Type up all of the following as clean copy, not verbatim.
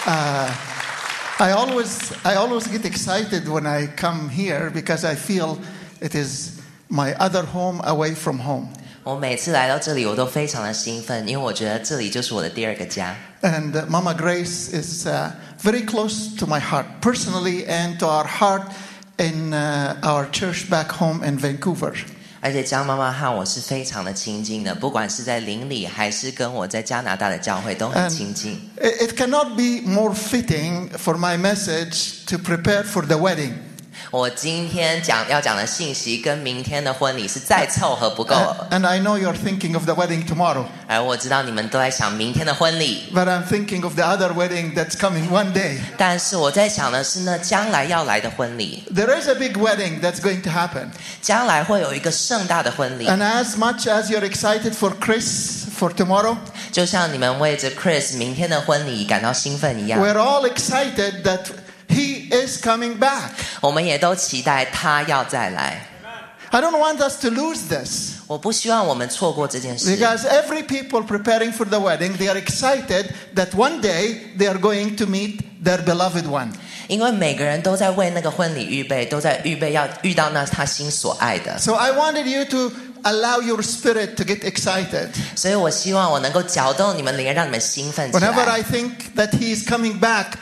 I always get excited when I come here because I feel it is my other home away from home. 我每次来到这里，我都非常的兴奋，因为我觉得这里就是我的第二个家。 And Mama Grace is very close to my heart, personally, and to our heart in our church back home in Vancouver. 而且江妈妈和我是非常的亲近的，不管是在邻里还是跟我在加拿大的教会都很亲近。 It cannot be more fitting for my message to prepare for the wedding. 我今天要讲的信息跟明天的婚礼是再凑合不够。 And I know you're thinking of the wedding tomorrow. 而我知道你们都在想明天的婚礼。 But I'm thinking of the other wedding that's coming one day. 但是我在想的是呢，将来要来的婚礼。 There is a big wedding that's going to happen. 将来会有一个盛大的婚礼。 And as much as you're excited for Chris for tomorrow, 就像你们为着 Chris 明天的婚礼感到兴奋一样。 We're all excited that he is coming back. 我们也都期待他要再来。 I don't want us to lose this. 我不希望我们错过这件事。 Because every people preparing for the wedding, they are excited that one day they are going to meet their beloved one. 因为每个人都在为那个婚礼预备，都在预备要遇到那他心所爱的。 So I wanted you to allow your spirit to get excited. 所以我希望我能够搅动你们灵，让你们兴奋起来。 Whenever I think that he is coming back,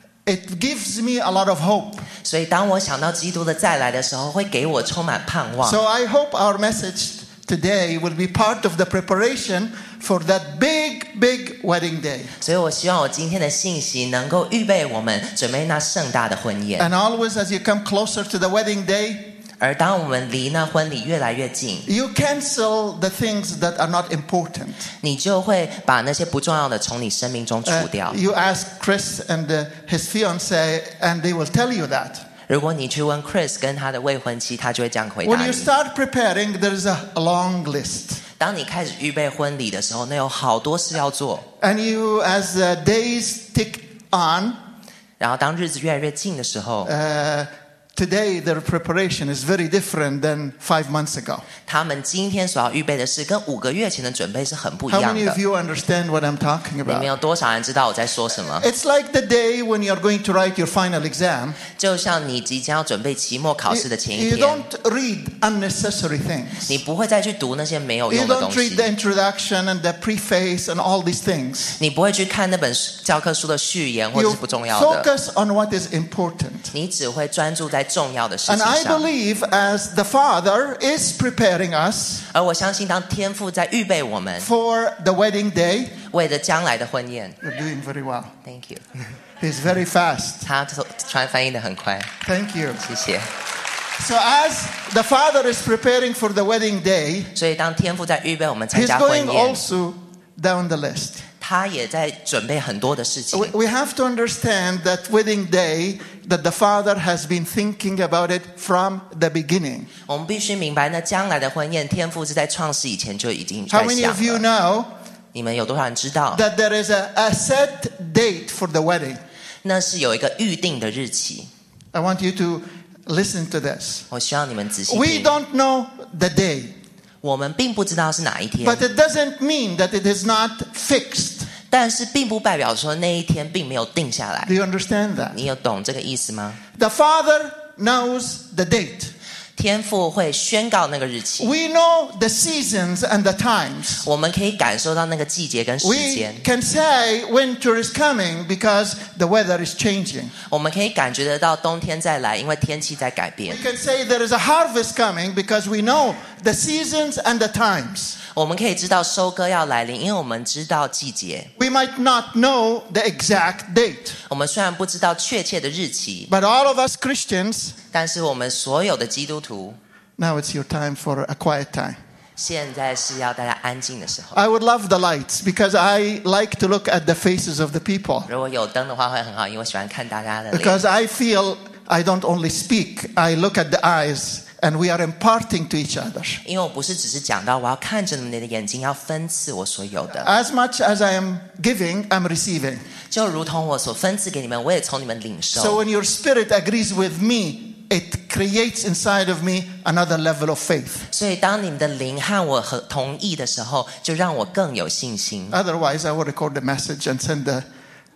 it gives me a lot of hope. 所以当我想到基督的再来的时候，会给我充满盼望。 So I hope our message today will be part of the preparation for that big wedding day. 所以我希望我今天的信息能够预备我们准备那盛大的婚宴。 And always as you come closer to the wedding day, 而当我们离那婚礼越来越近， you cancel the things that are not important. 你就会把那些不重要的从你生命中除掉。 You ask Chris and his fiancée, and they will tell you that. 如果你去问 Chris 跟他的未婚妻，他就会这样回答 When you 你。 start preparing, there is a long list. 当你开始预备婚礼的时候，那有好多事要做。 And you, as the days tick on, 然后当日子越来越近的时候， today their preparation is very different than 5 months ago. 他们今天所要预备的事跟5个月前的准备是很不一 How 样 many 的 of。you understand what I'm talking 你们 about? 有多少人知道我在说什么？ It's like the day when you're going to write your final exam. 就像你即将要准备期末考试的前一 You 天， don't read unnecessary things. 你不会再去读那些没有 You 用的 don't 东 read 西 the，introduction and the preface and all these things. 你不会去看那本教科书的序言或者 You 是不重要的， focus on what is important. 你只会专注在重要的事 And 情 I 上。 believe as the Father is preparing us 而我相信，当天父在预备我们 for the wedding day, 为着将来的婚宴 you're doing very well. ，Thank you， He's very fast. 他传翻译的很快， Thank you. 谢谢。 So as the Father is preparing for the wedding day, 所以当天父在预备我们参 He's 加婚 going 宴， also down the list. 他也在准备很多的事情。 We have to understand that wedding day, that the Father has been thinking about it from the beginning. 我们必须明白，那将来的婚宴，天父是在创世以前就已经在 How many 想 of you 了。 know 你们有多少人知道？ that there is a set date for the wedding? 那是有一个预定的日期。 I want you to listen to this. 我希望你们仔细 We 听。 don't know the day, 我们并不知道是哪一天， but it doesn't mean that it is not fixed. 但是并不代表说那一天并没有定下来 Do。you understand that? 你有懂这个意思吗？ The Father knows the date. 天父会宣告那个日期， We know the seasons and the times. 我们可以感受到那个季节跟时 We 间， can say winter is coming because the weather is changing. 我们可以感觉得到冬天再来，因为天气在改变 We。can say there is a harvest coming because we know the seasons and the times. 我们可以知道收割要来临，因为我们知道季节。 We might not know the exact date, 我们虽然不知道确切的日期， but all of us Christians, 但是我们所有的基督徒， now it's your time for a quiet time. 现在是要大家安静的时候。 I would love the lights because I like to look at the faces of the people. 如果有灯的话会很好，因为我喜欢看大家的脸。 Because I feel I don't only speak, I look at the eyes and we are imparting to each other. 因为我不是只是讲到我要看着你的眼睛，要分赐我所有的， As much as I am giving, I'm receiving. 就如同我所分赐给你们，我也从你们领 So 受。 when your spirit agrees with me, it creates inside of me another level of faith. 所以当你们的灵和我同意的时候，就让我更有信心。 Otherwise, I will record the message and send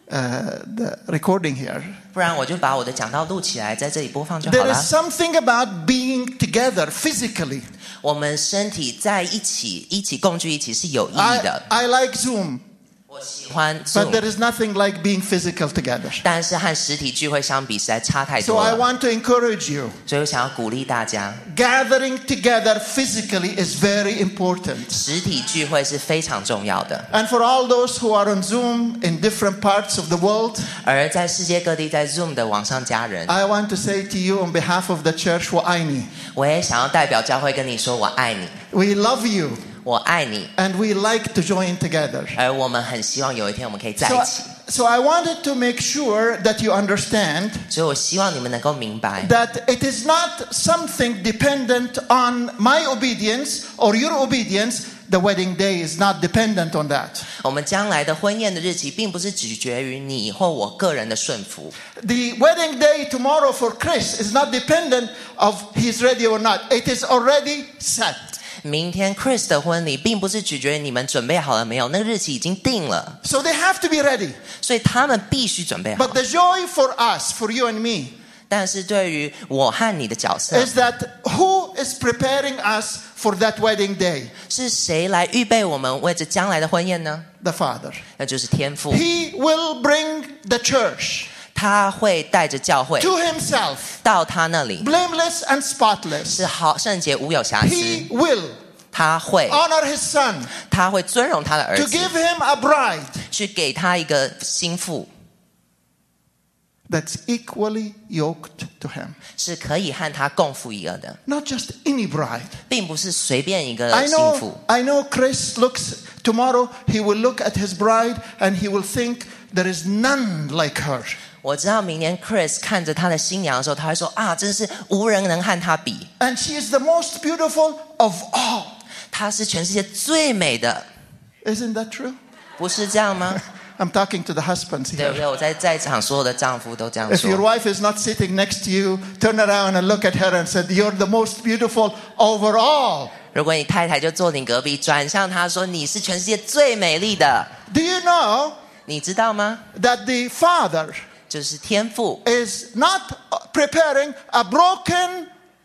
the recording here. 不然我就把我的讲道录起来，在这里播放就好 There 了 is。something about being together physically. 我们身体在一起共聚一起是有意义的。 I like Zoom, 我喜欢 but Zoom， there is nothing like being physical together. 但是和实体聚会相比实在差太 So 多 I 了。 want to encourage you. 所以我想要鼓励大家， Gathering together physically is very important. 实体聚会是非常重要的。 And for all those who are on Zoom in different parts of the world, 而在世界各地在 Zoom 的网上家人， I want to say to you on behalf of the church, وَأَيْنِي. 我也想要代表教会跟你说，我爱你， We love you 我爱你， and we like to join together. 而我们很希望有一天我们可以在一起。 So I wanted to make sure that you understand 所以我希望你们能够明白， that it is not something dependent on my obedience or your obedience. The wedding day is not dependent on that. 我们将来的婚宴的日期，并不是取决于你或我个人的顺服。 The wedding day tomorrow for Chris is not dependent of he's ready or not. It is already set. 明天 Chris 的婚礼，并不是取决于你们准备好了没有，那个日期已经定了， So they have to be ready. 所以他们必须准备好。 But the joy for us, for you and me, 但是对于我和你的角色， is that who is preparing us for that wedding day? 是谁来预备我们为着将来的婚宴呢？ The Father. 那就是天父， He will bring the church 他会带着教会 to himself, 到他那里， blameless and spotless. 是好圣洁无有瑕疵。 He will 他会 honor his son 他会尊荣他的儿 to 子， give him a bride 去给他一个心腹， that's equally yoked to him. 是可以和他共负一个的， Not just any bride. 并不是随便一个 I 心腹。 know Chris looks tomorrow, he will look at his bride and he will think there is none like her. 我知道明年 Chris 看着他的新娘的时候，他会说啊，真是无人能和他比， And she is the most beautiful of all. 她是全世界最美的， Isn't that true? 不是这样吗？ I'm talking to the husbands 对不 here. 对？我在场所有的丈夫都这样 If your 说。 wife is not sitting next to you, turn around and look at her and said, "You're the most beautiful over all." 如果你太太就坐你隔壁，转向她说你是全世界最美丽的， Do you know 你知道吗？ that the Father 就是天父， is not preparing a broken,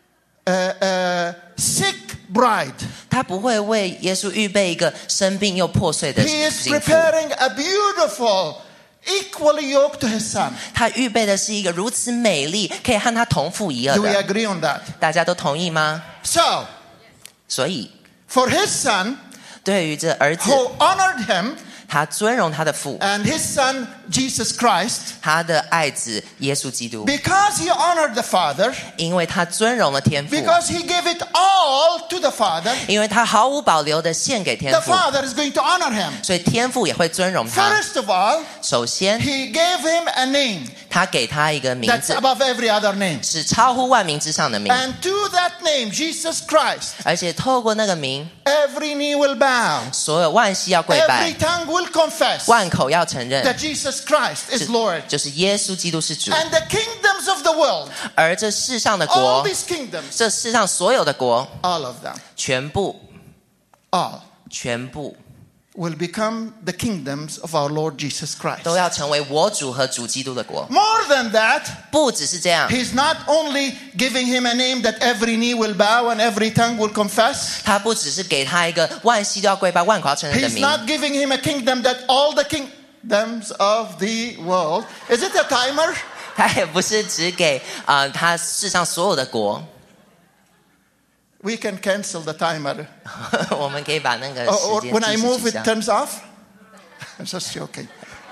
sick bride. 他不会为耶稣预备一个生病又破碎的 He is 心腹， preparing a beautiful, equally yoked to his son. 他预备的是一个如此美丽，可以和他同父一儿 Do we 的。 agree on that? 大家都同意吗？ So, 所以 for his son, 对于这儿子， who honored him, 他尊荣他的父， and his son, Jesus Christ, 他的爱子耶稣基督， because he honored the Father, 因为他尊荣了天父， because he gave it all to the Father, 因为他毫无保留的献给天 the 父， Father is going to honor him. 所以天父也会尊荣他。 First of all, 首先， he gave him a name 他给他一个名 that's 字， above every other name. 是超乎万名之上的名， And to that name, Jesus Christ, 而且透过那个名， every knee will bow, 所有万膝要跪 every 拜， tongue will confess 万口要承认 that Jesus Christ is Lord. 就是耶稣基督是主。 And the kingdoms of the world, 而这世上的 all 国， these kingdoms, 这世上所有的国， all of them, 全部 all will become the kingdoms of our Lord Jesus Christ. 都要成为我主和主基督的国。 More than that, 不只是这样， he's not only giving him a name that every knee will bow and every tongue will confess. 他不只是给他一个万膝都要跪拜、万口要承认的 He's 名， not giving him a kingdom that all the kingdoms of the world. Is it a timer? 他也不是只给他世上所有的国。 We can cancel the timer. 我们可以把那个 Or 时间 when I 计时 move, 取 it 消。 turns off. I'm just joking.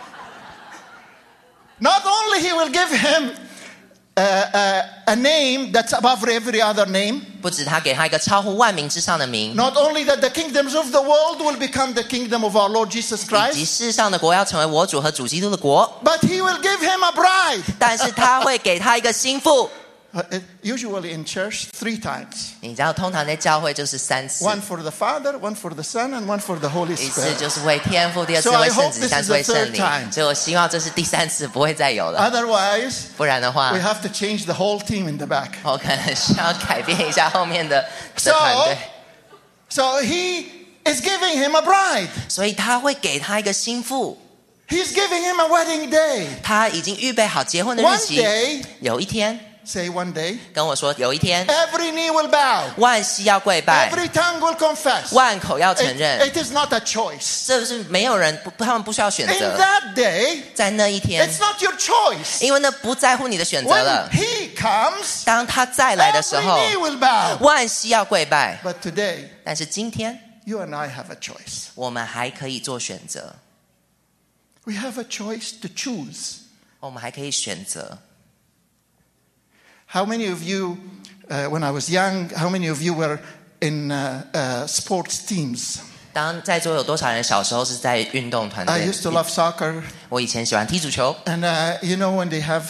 Not only he will give him a name that's above every other name. 不止他给他一个超乎万名之上的名， Not only that the kingdoms of the world will become the kingdom of our Lord Jesus 以及 Christ, 世上的国要成为我主和主基督的国， but he will give him a bride. 但是他会给他一个心腹。 Usually in church, 3 times. 你知道，通常在教会就是3次， One for the Father, one for the Son, and one for the Holy 一次 Spirit. 就是为天父，第二次 So 为 I 圣 hope 子， this 第三 is 次为 the 圣 third 灵。 time. 所以我希望这是第3次，不会再有了。 Otherwise, 不然的话 we，have to change the whole team in the back. 我可能需要改变一下后面的团队。 So he is giving him a bride. 所以他会给他一个心腹， He's giving him a wedding day. 他已经预备好结婚的日 One 期。 day, 有一天 say one day, 跟我说，有一天 every knee will bow, 万膝要跪拜， every tongue will confess. 万口要承认。 It is not a choice. 这是没有人，他们不需要选 In 择。 that day, 在那一天， it's not your choice. 因为那不在乎你的选择 When 了。 he comes, 当他再来的时 every 候， knee will bow. 万膝要跪拜。 But today, 但是今天， you and I have a choice. 我们还可以做选择， We have a choice to choose. 我们还可以选择。 How many of you, when I was young, how many of you were in sports teams? 当在座有多少人小时候是在运动团 I 队？ used to love soccer. 我以前喜欢踢足球， And you know, when they have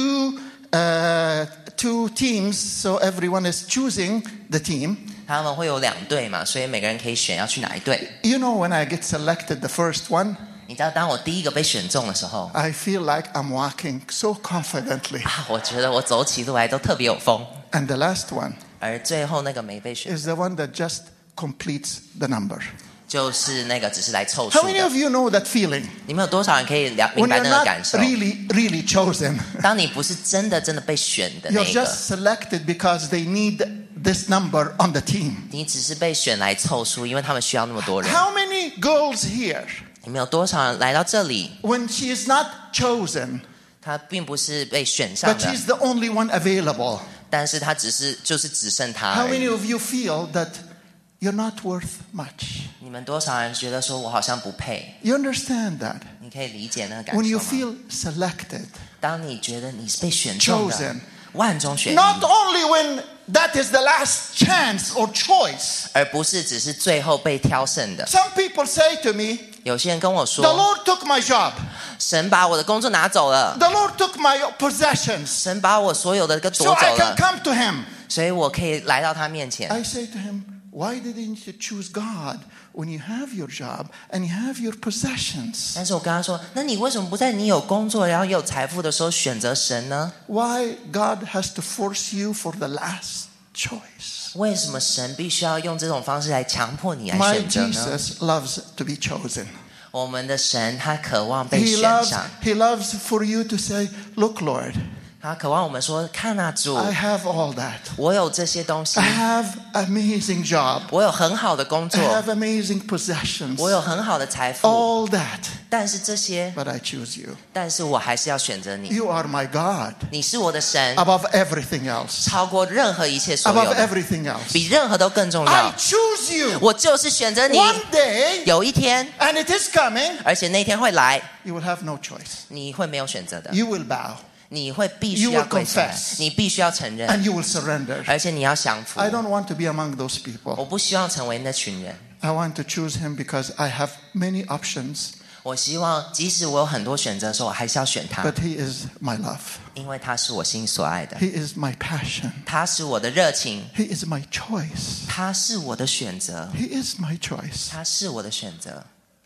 two teams, so everyone is choosing the team. 他们会有2队嘛，所以每个人可以选要去哪一队。 You know, when I get selected, the first one, 你知道，当我第一个被选中的时候， I feel like I'm walking so confidently. 我觉得我走起路来都特别有风。 And the last one 而最后那个没被选， is the one that just completes the number. 就是那个只是来凑 How 数 many 的。 of you know that feeling? 你们有多少人可以明 When 白 you're 那个 not 感受？ really chosen. 当你不是真的被选的那 You're 一个， just selected because they need this number on the team. 你只是被选来凑数，因为他们需要那么多人。 How many girls here, 你们有多少人来到这里？ when she is not chosen, 他并不是被选上 but 的， she's the only one available? 但是他只剩他 How 而已。 many of you feel that you're not worth much? 你们多少人觉得说我好像不配？ You understand that? 你可以理解那个感 When 受 you 吗？ feel selected, 当你觉得你是被选中 chosen, 的，万中选一， not only when that is the last chance or choice. 而不是只是最后被挑剩的。 Some people say to me, 有些人跟我 the 说， Lord took my job. 神把我的工作拿走了， The Lord took my possessions. 神把我所有的都 So 夺 I 走 can 了， come to him. 所以我可以来到他面前。 I say to him, why didn't you choose God when you have your job and you have your possessions? 但是我跟他说，那你为什么不在你有工作然后也有财富的时候选择神呢？ Why God has to force you for the last choice? 为什么神必须要用这种方式来强迫你来 My 选择呢？ Jesus loves to be chosen. 我们的神他渴望被 He 选 loves, 上， he loves for you to say, look, Lord, 他渴望我们说，看啊主， I have all that. 我有这些东西 I，have amazing job. 我有很好的工 I 作， have amazing possessions. 我有很好的财富， All that. 但是这些， But I choose you. 但是我还是要选择你， You are my God 你是我的神， above everything else. 超过任何一切所 Above 有的， everything else. 比任何都更重 I 要。 choose you. 我就是选择你， One day, 有一天， and it is coming, 而且那天会来， you will have no choice. 你会没有选择的， You will bow 你会必须 You 要 will 跪下来 confess， 你必须要承认， and you will surrender. 而且你要降服 I。don't want to be among those 我 people. 不希望成为那群人， I want to choose him because I have many options, 我希望即使我有很多选择的时候，我还是要选他， but he is my love. 因为他是我心所爱的， He is my passion. 他是我的热情， He is my choice. 他是我的选择， He is my choice. 他是我的选择。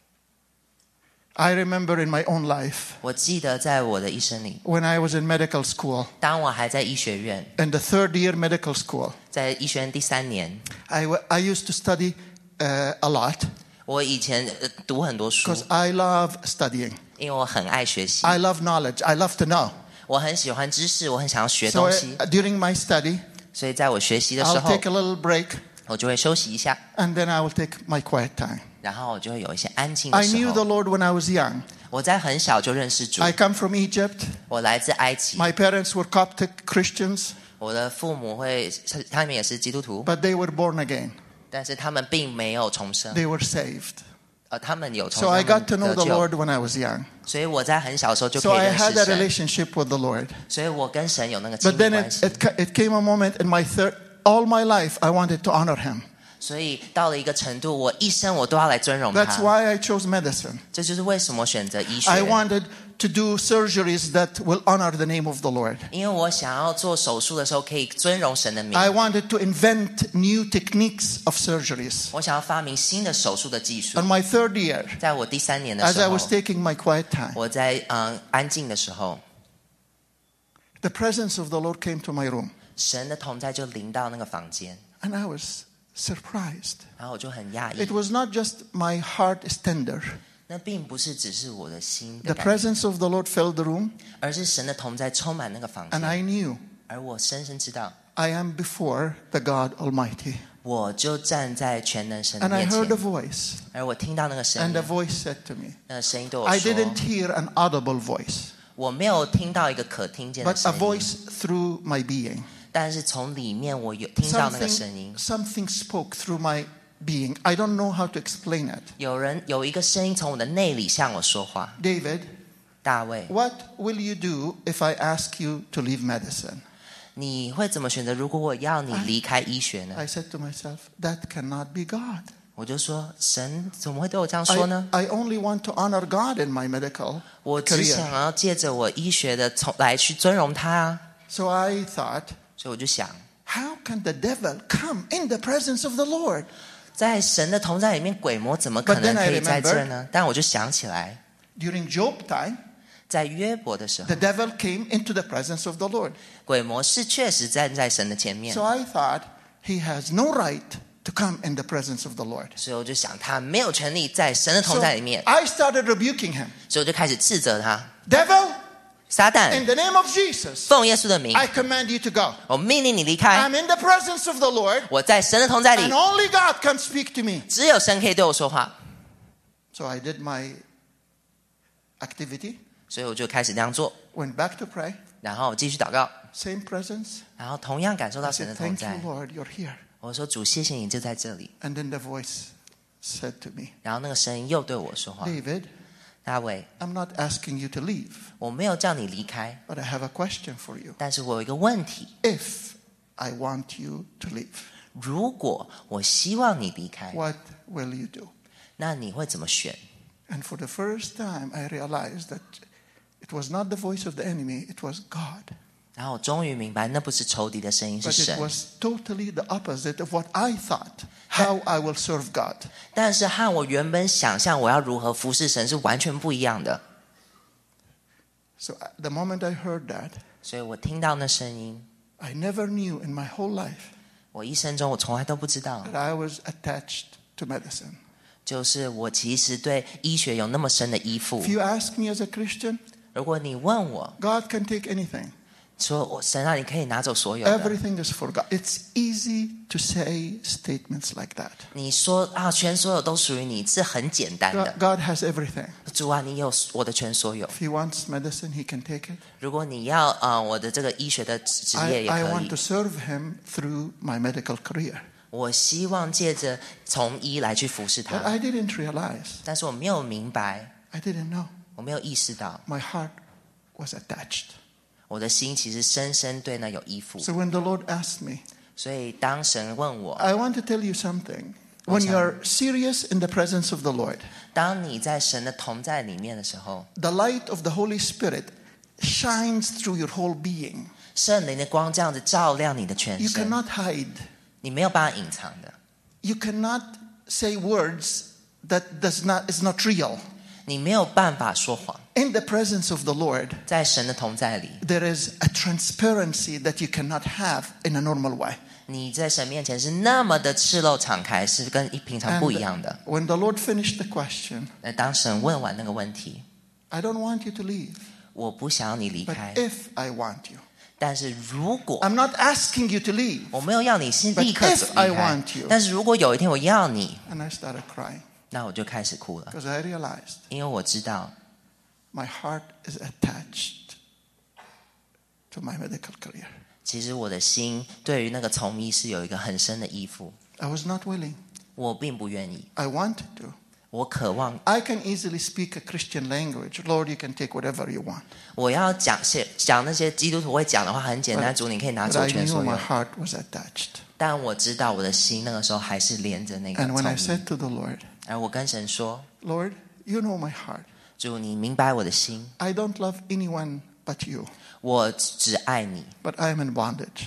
I remember in my own life 我记得在我的一生里， when I was in medical school, 当我还在医学院， in the third year medical school, 在医学院第3年， I used to study a lot 我以前读很多书， because I love studying. 因为我很爱学习， I love knowledge. I love to know. 我很喜欢知识，我很想要学 So 东西， during my study, 所以在我学习的时 I'll 候， take a little break 我就会休息一下， and then I will take my quiet time. 然后我就会有一些安静的 I 时 knew the 候。 Lord when I was young. 我在很小就认识主， I come from Egypt. 我来自埃及， My parents were Coptic Christians, 我的父母他们也是基督徒， but they were born again. 但是他们并没有重生， They were saved. 他们有重 So 生， I 他 got to 们 know 得 the 救， Lord when I was young. 所以我在很小的时候就 So 可以 I 认 had 识 a 神， relationship with the Lord. 所以我跟神有那个亲 But 密 then 关系。 it came a moment in my all my life I wanted to honor him. 所以到了一个程度，我一生我都要来尊荣 That's 他。 why I chose medicine. 这就是为什么我选择医 I 学， wanted to do surgeries that will honor the name of the Lord. 因为我想要做手术的时候可以尊荣神的名。 I wanted to invent new techniques of surgeries. 我想要发明新的手术的技术 On。my third year, 在我第3年的 as 时 I 候 was，taking my quiet time, 我在安静的时候， the presence of the Lord came to my room, 神的同在就临到那个房间， and I was surprised. 然后我就很讶异 It。was not just my heart is tender. 那并不是只是我的心 The 的感觉， presence of the Lord filled the room, 而是神的同在充满那个房 and 间， I knew 而我深深知道， I am before the God Almighty. 我就站在全能神的 And I 面 heard a 前， voice, 而我听到那个声 and 音 the，voice said to me, 那个声音对我 I 说 didn't hear an audible voice, 我没有听到一个可听见的 but a 声音， voice through my being. 但是从里面我有听到那个声音， Something spoke through my being. I don't know how to explain it. 有一个声音从我的内里向我说话。 David, 大卫， what will you do if I ask you to leave medicine? 你会怎么选择？如果我要你离开医学呢？ I said to myself, that cannot be God. 我就说，神怎么会对我这样说呢？ I only want to honor God in my medical 我只想 career. 要借着我医学的来去尊荣他啊。 So I thought, 所以我就想， how can the devil come in the presence of the Lord? 在神的同在里面，鬼魔怎么可能 But then I 可以在这呢？但我就想起来， During Job time, 在约伯的时候 the，devil came into the presence of the Lord. 鬼魔是确实站在神的前面 So，I thought he has no right to come in the presence of the Lord. 所以我就想他没有权利在神的同 So 在里面， I started rebuking him. 所以我就开始斥责他， Devil, 撒 in 旦， the name of Jesus, 奉耶稣的名， I command you to go. 我命令你离开。 I'm in the presence of the Lord, 我在神的同在里 and，only God can speak to me. 只有神可以对我说话， So I did my activity, 所以我就开始那样做， went back to pray, 然后继续祷告， same presence. 然后同样感受到 I 神的 said, 同 thank you, 在。 Lord, you're here. 我说主，谢谢你就在这里。 And then the voice said to me, 然后那个声音又对我说话， David, 大卫， I'm not asking you to leave, 我没有叫你离开， but I have a question for you. 但是我有一个问题， If I want you to leave, 如果我希望你离开， what will you do? 那你会怎么选？ And for the first time, I realized that it was not the voice of the enemy, it was God. 然后我终于明白，那不是仇敌的声音，是 But it 神。 was totally the opposite of what I thought, how I will serve God. 但是和我原本想象我要如何服侍神是完全不一样的。 So the moment I heard that, 所以我听到那声音， I never knew in my whole life 我一生中我从来都不知道， that I was attached to medicine. 就是我其实对医学有那么深的依附 If。you ask me as a Christian, 如果你问我 God can take anything. 说，我神啊，你可以拿走所有的。 Everything is for God. It's easy to say statements like that. 你说啊，全所有都属于你，是很简单的。 God has everything. 主啊，你有我的全所有。 If He wants medicine, He can take it. 如果你要我的这个医学的职业也 I 可 want 以 to。serve Him through my medical career. 我希望借着从医来去服侍 But 他， I didn't realize, 但是我没有明白， I didn't know. 我没有意识到， My heart was attached. 我的心其实深深对那有依附。 So when the Lord asked me, 所以当神问我， I want to tell you something. When you are serious in the presence of the Lord, 当你在神的同在里面的时候， the light of the Holy Spirit shines through your whole being. 圣灵的光这样子照亮你的全 You 身， cannot hide. 你没有办法隐藏的， You cannot say words that is not real. 你没有办法说谎。 In the presence of the Lord, 在神的同在里， there is a transparency that you cannot have in a normal way. 你在神面前是那么的赤露敞开，是跟平常不一样的。 When the Lord finished the question, 那当神问完那个问题， I don't want you to leave, 我不想要你离 but 开， if I want you. 但是如果 I'm not asking you to leave. 我没有要你是立刻 But if I 离开 want you， 但是如果有一天我要你， And I started crying 那我就开始哭了， because I realized 因为我知道 my heart is attached to my medical career. 其实我的心对于那个从医是有一个很深的依附， I was not willing. 我并不愿意， I wanted to. 我渴望 I can easily speak a Christian language. Lord, you can take whatever you want. 我要讲那些基督徒会讲的话很简单，主你可以拿 But 走 I 全 knew 所 my 有， heart was attached. 但我知道我的心那个时候还是连着那个 And when I 从医， said to the Lord, 而我跟神说， Lord, you know my heart. 主你明白我的心， I don't love anyone but you, 我只爱你， but I am in bondage.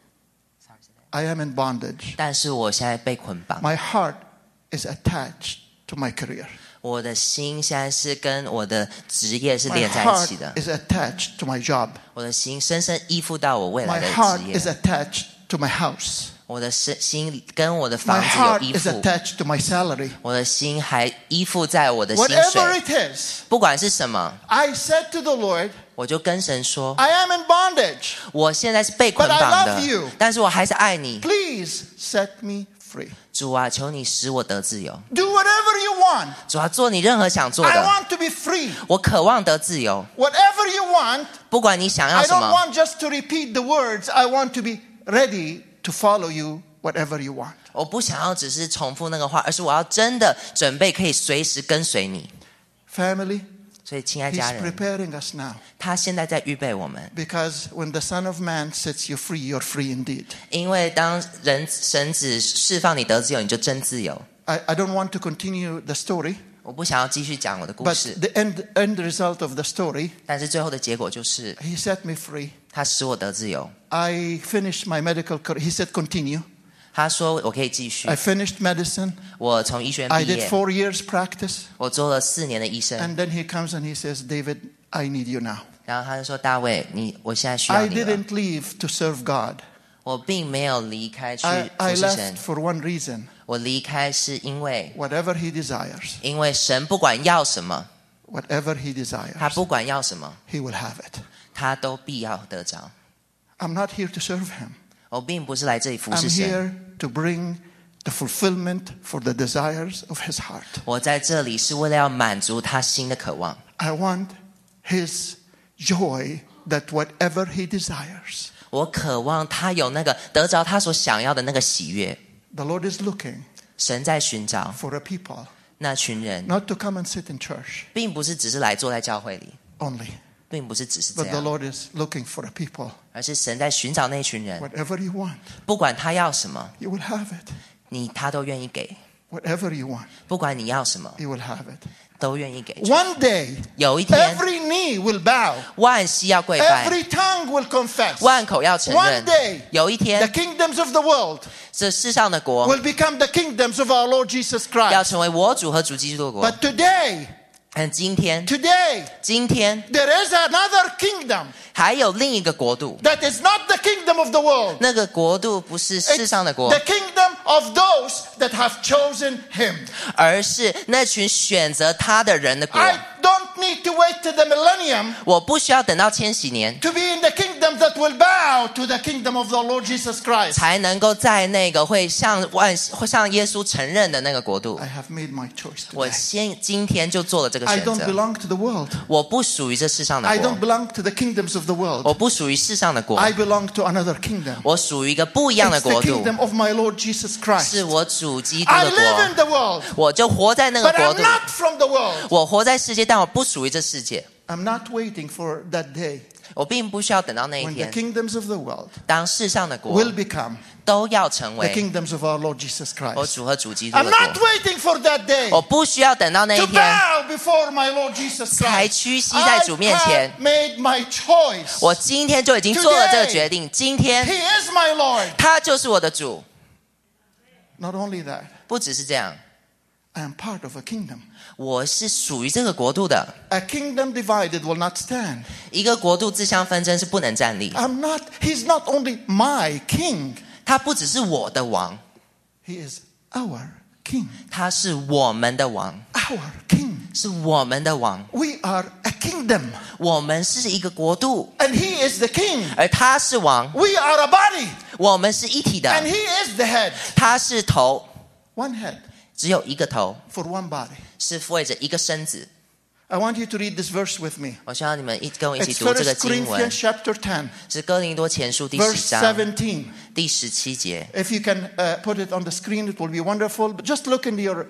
I am in bondage. 但是我现在被捆绑， My heart is attached to my career. 我的心现在是跟我的职业是 My 连在一 heart 起的， is attached to my job. 我的心深深依附到我未来 My 的 heart 职 is 业， attached to my house. 我的心跟我的 My 房子有 heart 依 is 附， attached to my salary. 我的心还依附在我的薪 Whatever 水， it is, 不管是什么， I said to the Lord, 我就跟神说， I am in bondage. 我现在是被捆 But I 绑 love 的 you.， 但是我还是爱你。 Please set me free. 主啊，求你使我得自由。 Do whatever you want. 主啊，做你任何想做 I 的。 want to be free. 我渴望得自由， Whatever you want, 不管你想要 I 什 don't 么， want just to repeat the words. I want to be ready to follow you whatever you want. 我不想要只是重复那个话，而是我要真的准备可以随时跟随你。 Family, 所以，亲爱 He's 家人， preparing us now. 他现在在预备我们， Because when the Son of Man sets you free, you're free indeed. 因为当神子释放你得自由，你就真自由。 I don't want to continue the story, 我不想要继续讲我的故 but 事， the end result of the story, 但是最后的结果就是 He set me free. 他使我得自由。 I finished my medical career. He said, continue. 他说我可以继续 I。finished medicine. 我从医学院 I 毕 did 业， 4 years practice. 我做了4年的医生。 And then he comes and he says, David, I need you now. 然后他就说：“大卫，我现在需要 I 你了。 didn't leave to serve God. 我并没有离开去 I 服侍神 left，for one reason. 我离开是因为 Whatever he desires, 神不管要什么， whatever he 他 desires, 不管要什么， he will have it. 他都必要得着。 I'm not here to serve him. 我并不是来这里服 I'm 侍神， here to bring the fulfillment for the desires of his heart. 我在这里是为了要满足他心的渴望。 I want his joy that whatever he desires, 我渴望他有那个得着他所想要的那个喜悦。 the Lord is looking 神在寻找 for a people 那群人， not to come and sit in church 并不是只是来坐在教会里， only, 并不是只是这 but the 样， Lord is looking for a people. 而是神在寻找那群人， Whatever you want, 不管他要什么， you will have it. 他都愿意给； Whatever you want, 不管你要什么， you will have it. 都愿意给。 One day, 有一天， every knee will bow, 万膝要跪拜， every tongue will confess. 万口要承 One 认。 day, 有一 the 天， kingdoms of the world 这世上的国 will become the kingdoms of our Lord Jesus 要 Christ. 成为我主和主基督的国。 But today, 但今天， there is another kingdom 还有另一个国度， that is not the kingdom of the world. 那个国度不是世 It's 上的国 the，kingdom of those that have chosen him. 而是那群选择他的人的国。 I don't need to wait to the millennium 我不需要等到千禧年 to be in the kingdom that will bow to the kingdom of the Lord Jesus Christ. 才能够在那个会向耶稣承认的那个国度 I。have made my choice 我 today. 今天就做了这个 I 选 don't 择。 belong to the world. 我不属于这世上的 I 国 don't，belong to the kingdoms of the 我 world. 不属于世上的国， I belong to another kingdom. 我属于一个不一样的 It's the 国度， kingdom of my Lord Jesus Christ. 是我主基督 I 的 live in 国。 the world, 我就活在那个 but 国 I'm 度， not from the world. 我活在世界，但我不属于这世界。 I'm not waiting for that day 我并不需要等到那一 when the 天， kingdoms of the world 当世上的国 will become 都要成 the 为 kingdoms of our Lord Jesus 我 Christ. 主和主基督 I'm 的 not 国。 waiting for that day 我不需要等到那 to 一天 bow before my Lord Jesus 才 Christ. 屈膝在 I 主面前。 have made my choice. 我今天就已经做了这个决定，今天 He is my Lord. 他就是我的主。 Not only that, 不只是这样， I am part of a kingdom. 我是属于这个国度的。 A kingdom divided will not stand. 一个国度自相纷争是不能站立。 He's not only my king, 他不只是我的王， he is our king. 他是我们的王， Our king. 是我们的王。 We are a kingdom. 我们是一个国度， And he is the king. 而他是王。 We are a body. 我们是一体的， And he is the head. 他是头， One head 只有一个头， for one body. 是为着一个身子。 I want you to read this verse with me. 我希望你们跟我一起 It's 读这个 1 经文， Corinthians chapter 10, 是哥林多前书第 verse 10章 17. 第17节。 If you can put it on the screen, it will be wonderful. But just look into your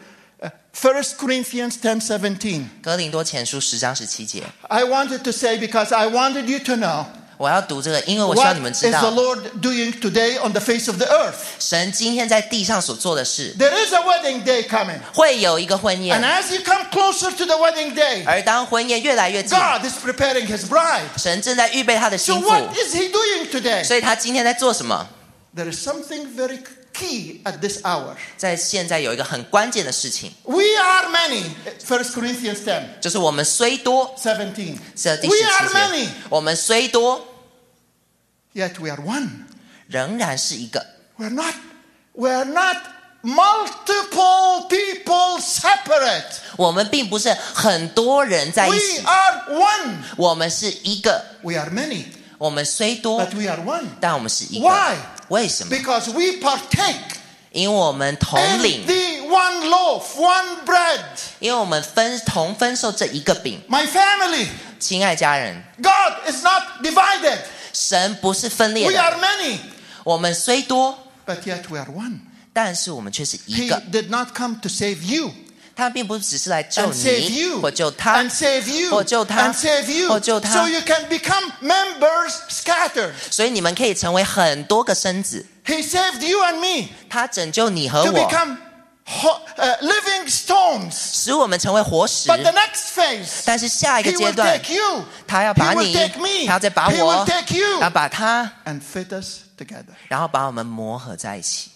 1 Corinthians 10:17. 哥林多前书10章17节。 I wanted to say because I wanted you to know 我要读这个，因为我希望 what 你们 is 知 the 道， Lord doing today on the face of the earth. 神今天在地上所做的事， There is a wedding day coming. 会有一个婚 And 宴， as you come closer to the wedding day, 而当婚宴越来越近， God is preparing his bride. 神正在预备他的 So 心腹， what is he doing today? 所以他今天在做什么？ There is something very key at this hour. 在现在有一个很关键的事情， We are many. 1 Corinthians 10:17. 就是我们虽多，是第 We are 17 many, 节，我们虽多， yet we are one. 仍然是一个。 We're not multiple people separate. 我们并不是很多人在一 We 起， are one. 我们是一个。 We are many, 我们虽多， but we are one. 但我们是一个。 Why? 为什么？ Because we partake 因为我们同 in 领， the one loaf, one bread. 因为我们同分受这一个饼。 My family, 亲爱家人， God is not divided. 神不是分裂 We 的。 are many, 我们虽多， but yet we are one. 但是我们却是一 He 个。 did not come to save you 他并不只是来救 and save 你， you 或救他， and save you 或救他， and save you 或救他。 so you can become members scattered. 所以你们可以成为很多个身子。 He saved you and me 他拯救你和 to 我， become living stones. 使我们成为活石。 But the next phase, 但是下一个 He 阶 will 段， take you, 他要 He 把 will 你， take me, 他要再把 He 我 will，take you 他把他， and fit us together. 然后把我们磨合在一起，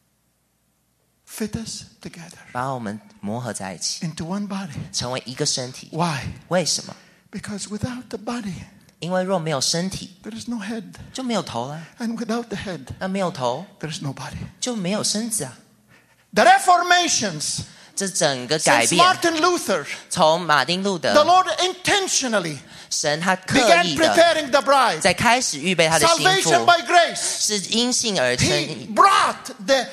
Fit us together 把我们磨合在一起， into one body. 成为一个身体。 Why? 为什么？ Because without the body, 因为若没有身体， there is no head. 就没有头了。 And without the head, 那没有头， there is no body. 就没有身子啊。 The Reformations, 这整个改 since 变， Martin Luther, 从马丁路 the 德， Lord intentionally 神他刻 began 意的 preparing the bride. 在开始预备他的心 Salvation 腹， by grace. 是因信而成 He brought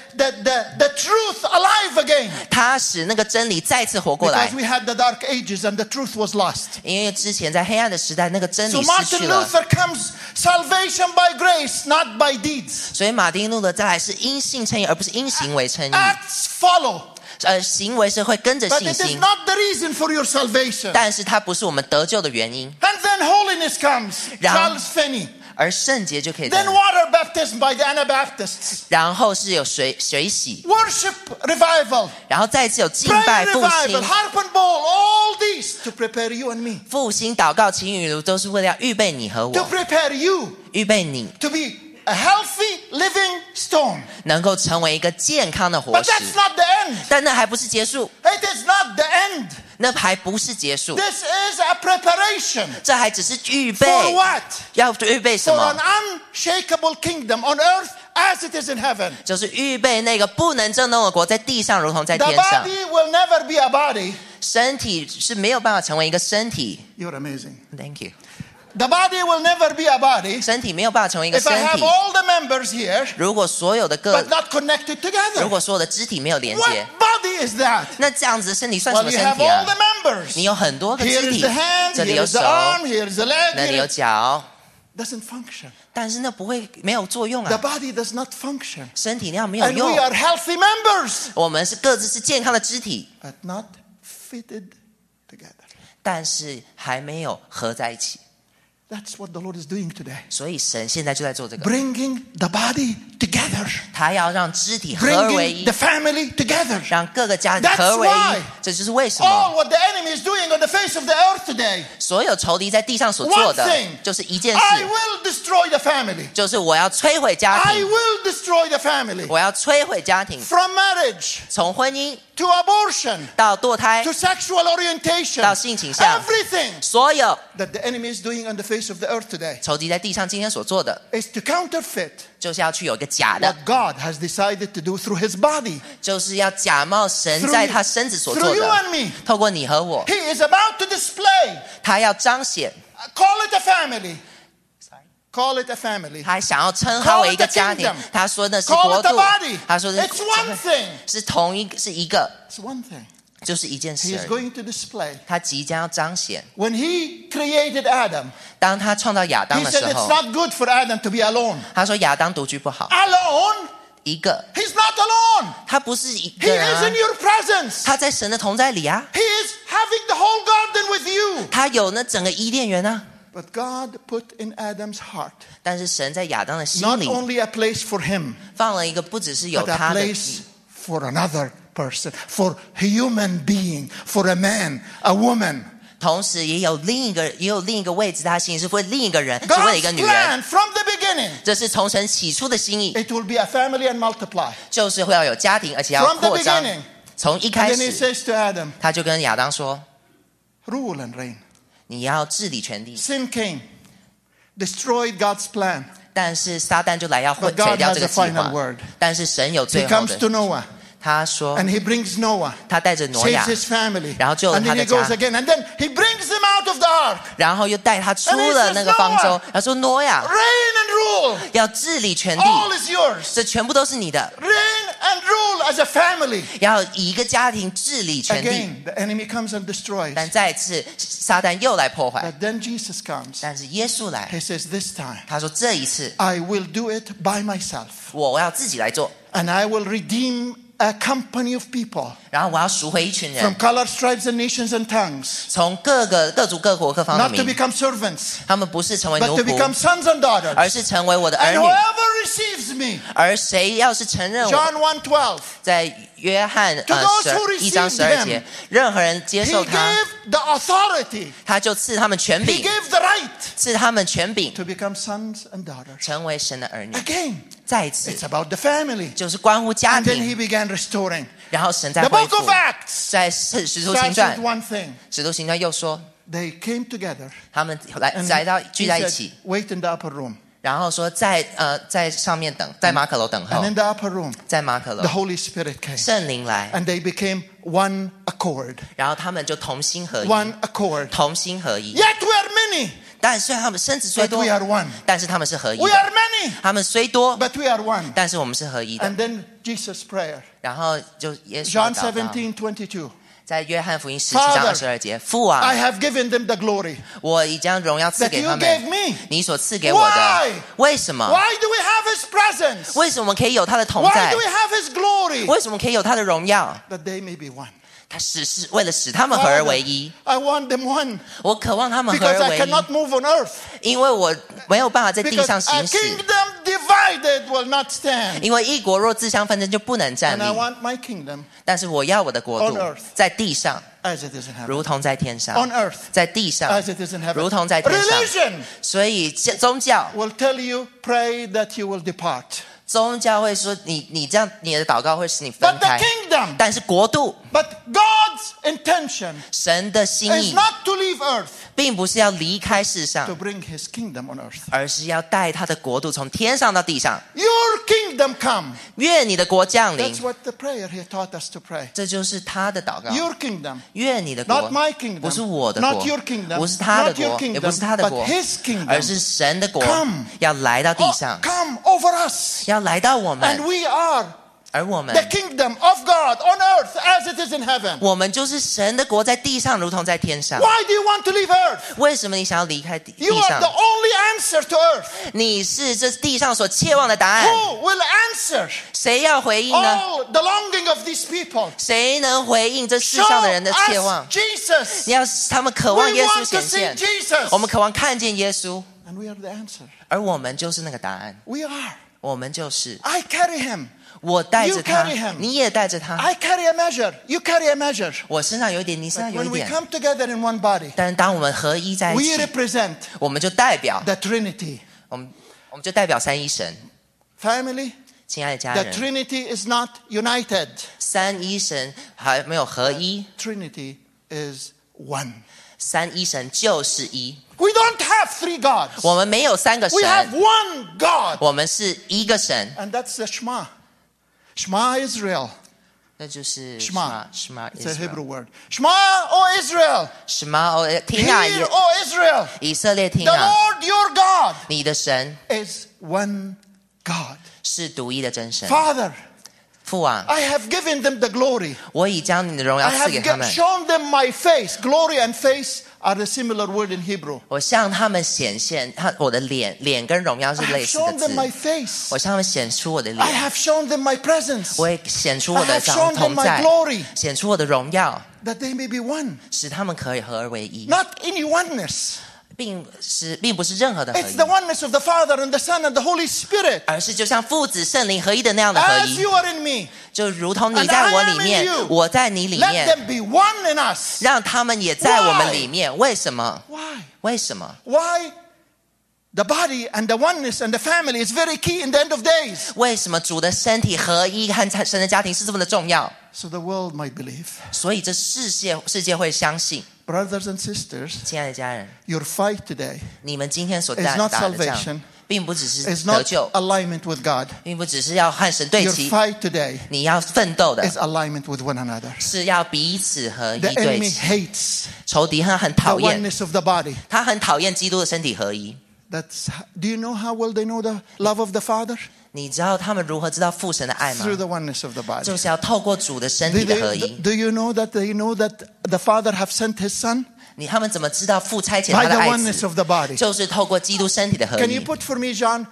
the truth alive again. 他使那个真理再次活过来 Because。we had the dark ages and the truth was lost. 因为之前在黑暗的时代，那个真 So 理失 Martin 去了， Luther comes salvation by grace, not by deeds. 所以马丁路德再来是因信称义，而不是因行为称义。 Acts follow. 行为是会跟着 But 信 it is 心， not the reason for your salvation. 但是它不是我们得救的原因。 And then holiness comes. 然后 Charles Finney. 而圣洁就可以 Then 得， water baptism by the Anabaptists. 然后是有水洗， Worship revival. 然后再次有敬 Prayer 拜复 revival. 兴。 Harp and bowl. All these to prepare you and me. 复兴、祷告、情雨炉，都是为了要预备你和 To 我， prepare you 预备你 to be a healthy living stone. 能够成为一个健康的活 But 石。 that's not the end. 但那还不是结束， It is not the end. 那还不是结束， This is a preparation. 这还只是预备。 For what? 要预备什 For 么 an？unshakable kingdom on earth as it is in heaven. 就是预备那个不能震动的国，在地上如同在 The 天上。 body will never be a body. 身体是没有办法成为一个身体。 You're amazing. Thank you。 The body will never be a body 身体没有办法成为一个 if I 身 have 体。 all the members here 如果所有的 but not connected 如 together. 果所有的肢体没有连 What 接， body is that? 那这样子的身体算什 Well, 么 you 身 have 体 all 啊 the？members. 你有很多个 Here 肢 is 体 the hand, 这里 here 有 is the 手， arm, here is the leg. 那里有 Here 脚， doesn't function. 但是那不会没有作用 The 啊。 body does not function. 身体那样没有 And we 用。 are healthy members 我们是各自是健康的肢体， but not fitted together. 但是还没有合在一起。 That's what the Lord is doing today. 所以神现在就在做这个， Bringing the body together. 他要让肢体合而为 Bringing 一 the，family together. 让各个家庭 That's 合而为 why 一。这就是为什 All 么 what the enemy is doing on the face of the earth today. 所有仇敌在地上所做的 One thing， 就是一件 I 事， will destroy the family. 就是我要摧毁家 I 庭， will destroy the family. 我要摧毁家庭， From marriage 从婚姻 to abortion 到堕胎 to sexual orientation. 到性倾向， Everything 所有 that the enemy is doing on the face of the earth today 仇敌在地上今天所做的， is to counterfeit 就是要去有一个假的， what God has decided to do through his body. 就是要假冒神 Through 在他身子所 through 做 you 的， and me. 透过你和我， He is about to display. 他要彰显， Call it a family. Call it a family. 他想要称它为一个家庭 Call it a kingdom.， 他说的是 Call 国 it a 度 body.， 他说的 It's one thing. 是同一是一个， It's one thing. 就是一件 He 事 is 而已。 going to display. 他即将要彰显， When he created Adam, 当他创造亚当 he 的 said 时 it's 候， not good for Adam to be alone. 他说亚当独居不好， Alone? 一个， He's not alone. 他不是一 He 个人 is 啊 in，your presence. 他在神的同在里啊， He is having the whole garden with you. 他有那整个伊甸园啊。 But God put in Adam's heart 但是神在亚当的心 not 里 only a place for him, 放了一个不只是有 but a 他的 place for another person, for a human being, for a man, a woman. 同时也有另一个位置，他心里是为另一个人，是为了一 God's 个女人。 plan from the beginning, 这是从神起初的心意， it will be a family and multiply. 就是会要有家庭，而且要 From the 扩张。 beginning. 从一 And 开 then he 始， says to Adam, 他就跟亚当说 rule and reign.：“ 你要治理全地。 Sin came, destroyed God's plan. ” 但是撒旦就来要 But 毁 God 掉 has 这 a 个计 final 划。 word. 但是神有 He 最后 comes to 的。 Noah 他说 and he brings Noah, 他带着挪 saves 亚， his family, 然后救了 and 他 then 的 he goes 家， again, and then he brings them out of the ark. 然后又带他出了那个方舟。他说挪亚 Reign and rule. 要治理全地， All is yours. 这全部都是你的， Reign and rule as a family. 要以一个家庭治理全地。 Again, the enemy comes and destroys. 但再次撒旦又来破坏， But then Jesus comes. 但是耶稣来， He says, this time, 他说这一次 I will do it by myself. 我要自己来做， And I will redeem a company of people 然后我要赎回一群 from 人， colors, tribes, and nations and tongues. 从各族各国各方的 Not to 民， become servants, 他们不是成为 but 奴 to become 仆， sons and daughters. 而是成为我的儿 And 女。 whoever receives me, 而谁要是承认我， John 1:12, 在约翰 To those who 1章 received 12节，任何人接 he 受他， gave the authority, 他就赐他们权 he 柄， gave the right 赐他们权柄， to become sons and daughters. 成为神的儿女。 Again, 再一次 it's about the family. 就是关乎家 And then 庭， he began restoring. 然后神在 The 恢 book 复 of。Acts 在使徒 starts 行 with 传， one thing. 使徒行传又说， They came together 他们 and 来到 he 聚在一 said, 起， wait in the upper room. 然后说在上面等，在马可楼等候 And，in the upper room, 在马可楼 the Holy Spirit came. 圣灵来， And they became one accord. 然后他们就同心合一， One accord. 同心合一。 Yet we are many, 但虽然他们身子虽 but 多 we，are one. 但是他们是合一 We 的。 are many, 他们虽多， but we are one. 但是我们是合一的。 And then Jesus' prayer. 然后就耶稣 John 的祷告， 17:22. 在约翰福音17章 Father, 22节，父啊， I have given them the glory 我已将荣耀赐 that 给 you 他 gave 们， me. 你所赐给我的 Why？ 为什么？ Why do we have his presence? 为什么我们可以有他的同 Why 在 do？we have his glory? 为什么可以有他的荣耀？ That they may be one. 他是为了使他们合而为一。 I want them one 我渴望他们合 because 而 I 为 cannot 一， move on earth. 因为我没有办法在地 Because 上 a 行使。 kingdom divided will not stand. 因为一国若自相纷争，就不能站 And I 立。 want my kingdom 但是我要我的国 On 度 earth 在地上， as it is in heaven. 如同在天上 On earth 在地上 as it is in heaven. 如同在天上。 Religion 所以宗教 will tell you, pray that you will depart. 会说你这样，你的祷告会使你分 But the 开。 kingdom, 但是国度， but God's intention 神的心 is 意 not to leave earth, 并不是要离开世 to 上， bring his kingdom on earth. 而是要带他的国度从天上到地上。 Your kingdom come. 愿你的国降临 That's，what the prayer he taught us to pray. 这就是他的祷告。 Your kingdom, 愿你的 not 国 my kingdom, 不是我的 not 国 your kingdom, 不是他的 not your 国，也 kingdom, 不是他的 but 国， his kingdom 而是神的国 come 要来到地 oh, 上， come over us. 要来到我 And 们， we are 而我们 the kingdom of God on earth as it is in heaven. 我们就是神的国，在地上如同在天上。 Why do you want to leave earth? 为什么你想要离开地 You are 上 the？only answer to earth. 你是这地上所切望的答案。 Who will answer 谁要回应呢？ all the longing of these people? 谁能回应这世 Show 上的人的切望 us？Jesus. 你要使他们渴望 We 耶稣 want to 显 see 现， Jesus. 我们渴望看见耶稣， And we are the answer. 而我们就是那个答案。 We are. 我们就是， I carry him. 我带着 You 他 carry him.， 你也带着他。 I carry a measure. You carry a measure. 我身上有一点，你身上 But 有一 when we 点， come together in one body, 但是当我们合一在一 we 起， represent 我们就代表 the Trinity. 我们就代表三一神。 Family, 亲爱的家 the 人， Trinity is not united. 三一神还没有合一， Trinity is one. 三一神就是一。 We don't have three gods. 我们没有三个 We have 神， one God. 我们是一个神， And that's the Shema. Shema Israel. 那就是 Shema. Shema It's a Hebrew word. Shema, O Israel. Shema 哦，听啊， Hear, O Israel. 以色列听 The 啊， Lord your God 你的神 is one God. 是独一的真神。 Father, 父啊， I have given them the glory. 我已将你的荣耀 I 赐给 have 他们， shown them my face. Glory and face are the similar word in Hebrew. 我向他们显现，我的脸跟荣耀是 I have 类似的 shown them my 字。 face. 我向他们显出我的 I 脸， have shown them my presence. 我也显出我 I 的 have shown them 同 my 在， glory. 显出我的荣耀， That they may be one. 使他们可以合而为一， Not any oneness. 并不是任何的合 It's 一 the，oneness of the Father and the Son and the Holy Spirit. 而是就像父子圣灵合一的那样的合 As 一， you are in me, 就如同你在我里 And I 面 am in you， 我在你里 let 面， them be one in us. 让他们也在我们里面。为什么？ Why? 为什么？ Why? The body and the oneness and the family is very key in the end of days. 为什么主的身体合一和神的家庭是这么的重要？ So the world might believe. 所以这世界会相信。 Brothers and sisters, 亲爱的家人， your fight today 你们今天所 is 打 not 的仗， salvation. 并不只是 is 得 not 救， alignment with God. 并不只是要和神对 Your 齐， fight today 你要奋斗的 is alignment with one another. 是要彼此合一 The 对 enemy 齐。 hates 仇敌他很 the 讨厌， oneness of the body. 他很讨厌基督的身体合一。 Do you know how well they know the love of the Father? 你知道他们如何知道父神的爱吗？ Through the oneness of the body. 就是要透过主的身体的合一。 Do you know that they know that the Father have sent His Son? 他们怎么知道父差遣 By 他的 the 爱 oneness 子？ of the body. 就是透过基督身体的合 Can you 一。 put for me John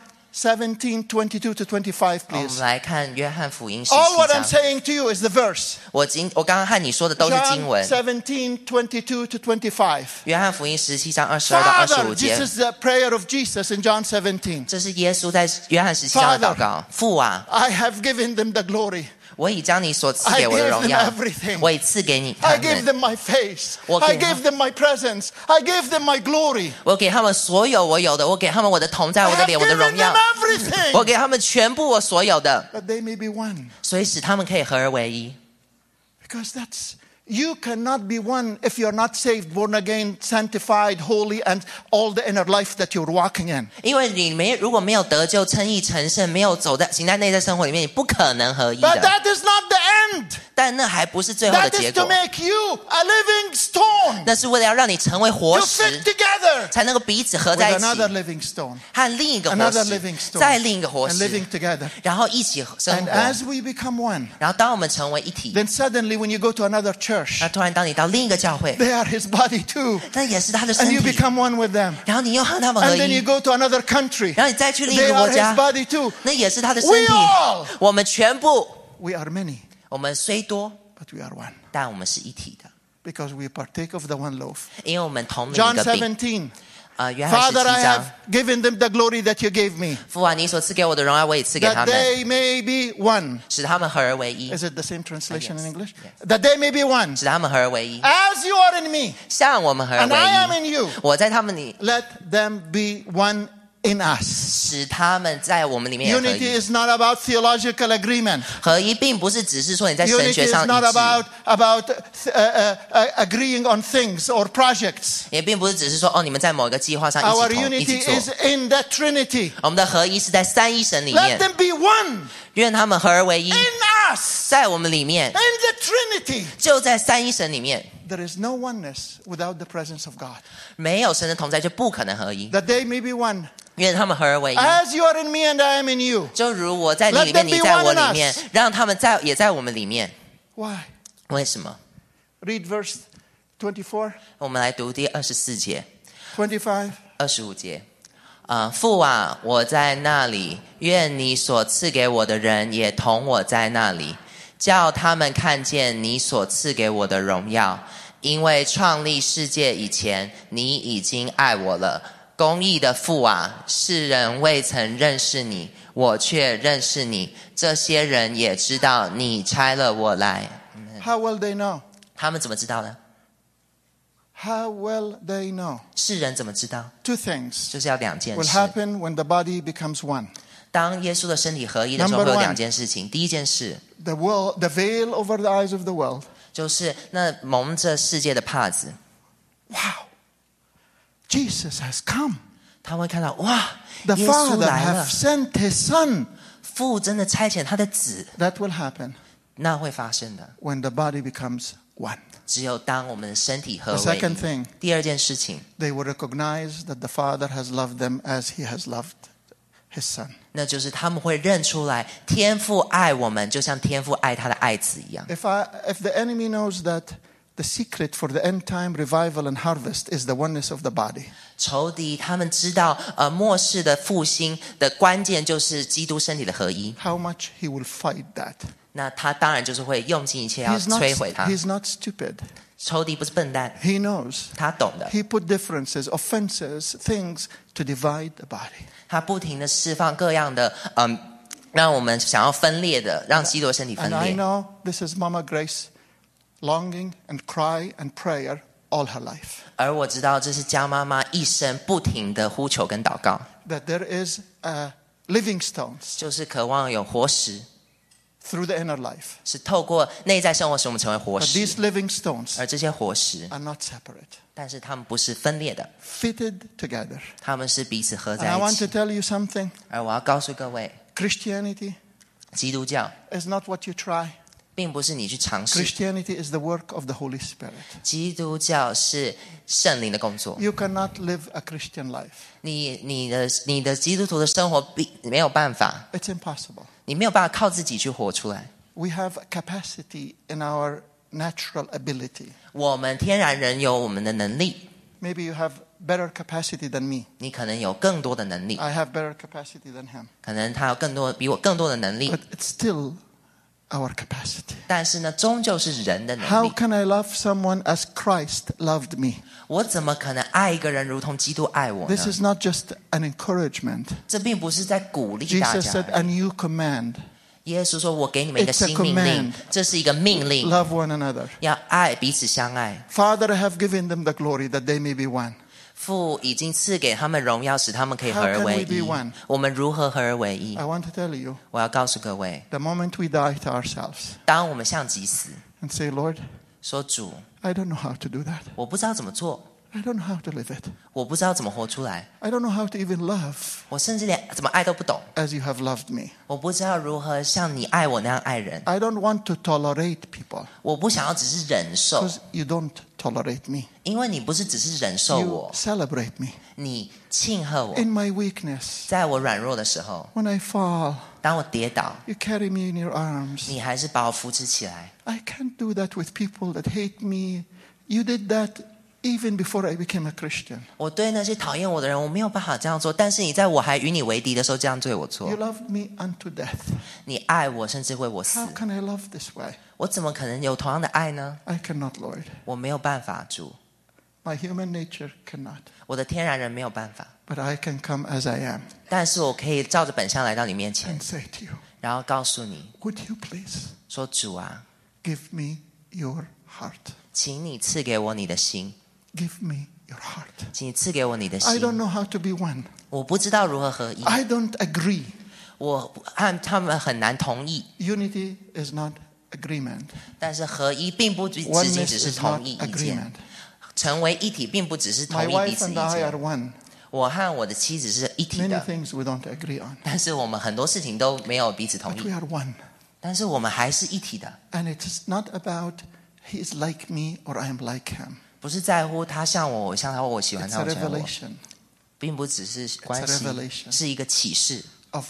17:22 to 25, 我们 please? 来看约翰福音 All what 17 I'm 章。 saying to you is the verse. 我刚刚和你说的都是 John 经文。 17:22 to 25. 约翰福音17章22到 Father, 25 this 节， is the prayer of Jesus in John 17. 这是耶稣在约翰17章的祷告。父啊， I have given them the glory. 我已将你所赐 I 给我的 gave 荣 them 耀 everything. 我已赐给你 I 他 gave 们， them my face. 我给 I gave them my presence. I gave them my glory. 我给他们所有我有的，我给他们我的同在， I 我的 have 脸，我的 given 荣 them 耀， everything. 我给他们全部我所有的， That they may be one. 所以使他们可以合而为一。 Because you cannot be one if you're not saved, born again, sanctified, holy, and all the inner life that you're walking in. 因为你如果没有得救、称义、成圣，没有行在内在生活里面，你不可能合一 But 的。 that is not the end. 但那还不是最后的 That 结 is to 果， make you a living stone 那是为了要让你成为活 to 石 fit，together 才能够彼此合 with 在一 another 起， living stone. 和另一个活 Another 石 living，stone. 再另一个活 And 石， living together. 然后一起生 And 活。 as we become one, 然后当我们成为一体， then suddenly when you go to another church, 那突然当你到另一个教会， they are His body too. 那也是他的身 And you 体， become one with them. 然后你又和他们合 And then you 一， go to another country. 然后你再去另一 They 个 are 国 His 家， body too. 那也是他的身 We 体。 all, 我们全部， we are many, 我们虽多， but we are one. 但我们是一体的， Because we partake of the one loaf. 因为我们同领一 John 个饼。 17. 约翰 Father, 17 I 章 have，given them the glory that you gave me, 父啊，你所赐给我的荣耀，我也赐给他 that 们， they may be one. 使他们合而为一， Is it the same translation in Yes. English? Yes. That they may be one. 使他们合而为一， As you are in me, 像我们合而 and I am 为 in 一。 you, 我在他们里， let them be one in us. 使他们在我们里面也合 Unity 一。 is not about theological agreement. 合一并不是只是说你在神 Unity 学 is 上 not 一致， about agreeing on things or projects. 也并不是只是说你们在某一个计划上 Our 一起 unity 做。 is in the Trinity. 我们的合一是在三一神里 Let 面， them be one 愿他们合而为一， in us, 在我们里面， in the Trinity. 就在三一神里面， There is no oneness without the presence of God. 没有神的同在就不可能合一。 That they may be one. 愿他们合而为一， As you are in me and I am in you. 就如我在你里 Let 面， them be 你在我 one in 里面 us， 让他们也在我们里面。 Why? 为什么？ Read verse 24, 我们来读第24节、 25. 25节。父啊，我在那里，愿你所赐给我的人也同我在那里，叫他们看见你所赐给我的荣耀。因为创立世界以前，你已经爱我了。公义的父啊，世人未曾认识你，我却认识你。这些人也知道你差了我来。 How will they know? 他们怎么知道呢？ How will they know? 世人怎么知道？ Two things 就是要两件 will 事。 happen when the body becomes one. 当耶稣的身体合一的时候， Number 会有 one 两件事情。第一件事 The veil over the eyes of the world. 就是那蒙着世界的帕子， Wow. Jesus has come. 他会看到哇， The 耶稣 Father 来 has 了， sent His Son. 父真的差遣他的子， That will happen 那会发生的。 when the body becomes one. 只有当我们的身体合 The 为 second 一。 thing, 第二件事情， they will recognize that the Father has loved them as He has loved His Son. 那就是他们会认出来，天父爱我们，就像天父爱他的爱子一样。 If the enemy knows that the secret for the end time revival and harvest is the oneness of the body, 仇敌他们知道，末世的复兴的关键就是基督身体的合一。 how much he will fight that. 那他当然就是会用尽一切要 He's 摧毁他。 not stupid. 仇敌不是笨蛋， He knows. 他懂的， He put differences, offenses, things to divide the body. 他不停的释放各样的让我们想要分裂的，让基督的身体分 And I 裂。 know this is Mama Grace longing and cry and prayer all her life. 而我知道这是江妈妈一生不停的呼求跟祷告， That there is living stones 就是渴望有活石 through the inner life. 是透过内在生活使我们成为活 But 石， these living stones 而这些活石， are not separate, 但是它们不是分裂的， fitted together. 它们是彼此合 And I 在一 want to 起。 tell you something. 而我要告诉各位， Christianity 基督教 is not what you try. 并不是你去尝试， Christianity is the work of the Holy Spirit. 基督教是圣灵的工作。 You cannot live a Christian life. 你的基督徒的生活没有办法， It's impossible. 你没有办法靠自己去活出来。 We have capacity in our natural ability. 我们天然人有我们的能力， Maybe you have better capacity than me. 你可能有更多的能力， I have better capacity than him. 可能他有比我更多的能力， But it's still our capacity. 但是呢，终究是人的能 How 力。 can I love someone as Christ loved me? 我怎么可能爱一个人如同基督爱我 This 呢？ is not just an encouragement. 这并不是在鼓励大 Jesus 家 said, 而 a 已。 new command. 耶稣说：“我给你们一个 It's a 新命令 command.， 这是一个命令， Love one another. 要爱彼此相爱。 Father, I have given them the glory that they may be one. 父已经赐给他们荣耀，使他们可以合而 How can 为 we be 一 one?。 我们如何合而为一 I？want to tell you, 我要告诉各位， the moment we die to ourselves 当我们向己死， and say, Lord, 说主， I don't know how to do that. 我不知道怎么做， I don't know how to live it. 我不知道怎么活出来， I don't know how to even love 我甚至连怎么爱都不懂， as you have loved me. 我不知道如何像你爱我那样爱人， I don't want to tolerate people 我不想要只是忍受， because you don't tolerate me. 因为你不是只是忍受 You 我， celebrate me. 你庆贺我， In my weakness, 在我软弱的时候， when I fall, 当我跌倒， you carry me in your arms. 你还是把我扶持起来。 I can't do that with people that hate me. You did that even before I became a Christian. 我对那些讨厌我的人，我没有办法这样做，但是你在我还与你为敌的时候这样对我做 You，loved me unto death. 你爱我，甚至为我死 How，can I love this way? 我怎么可能有同样的爱呢？ I cannot, Lord. 我没有办法，主， My human nature cannot. 我的天然人没有办法， But I can come as I am 但是我可以照着本相来到你面前 and，say to you, 然后告诉你 would you please 说：“主啊， give me your heart? 请你赐给我你的心， Give me your heart. 请你赐给我你的 I don't 心。 know how to be one. 我不知道如何合一， I don't agree. 我和他们很难同意， Unity is not agreement. 但是合一并不仅 Oneness 只是 is not 同意意 agreement. 见，成为一体并不只是 My 同意彼 wife 此意 and I are 见。 one. 我和我的妻子是一体 Many 的， things we don't agree on. 但是我们很多事情都没有彼此同 But we 意， are one. 但是我们还是一体的， And it is not about he is like me or I am like him. 不是在乎他像我，我像他，我喜欢 It's 他， a 我喜欢我， revelation 并不只是关 It's a 系， revelation. 是一个启示， of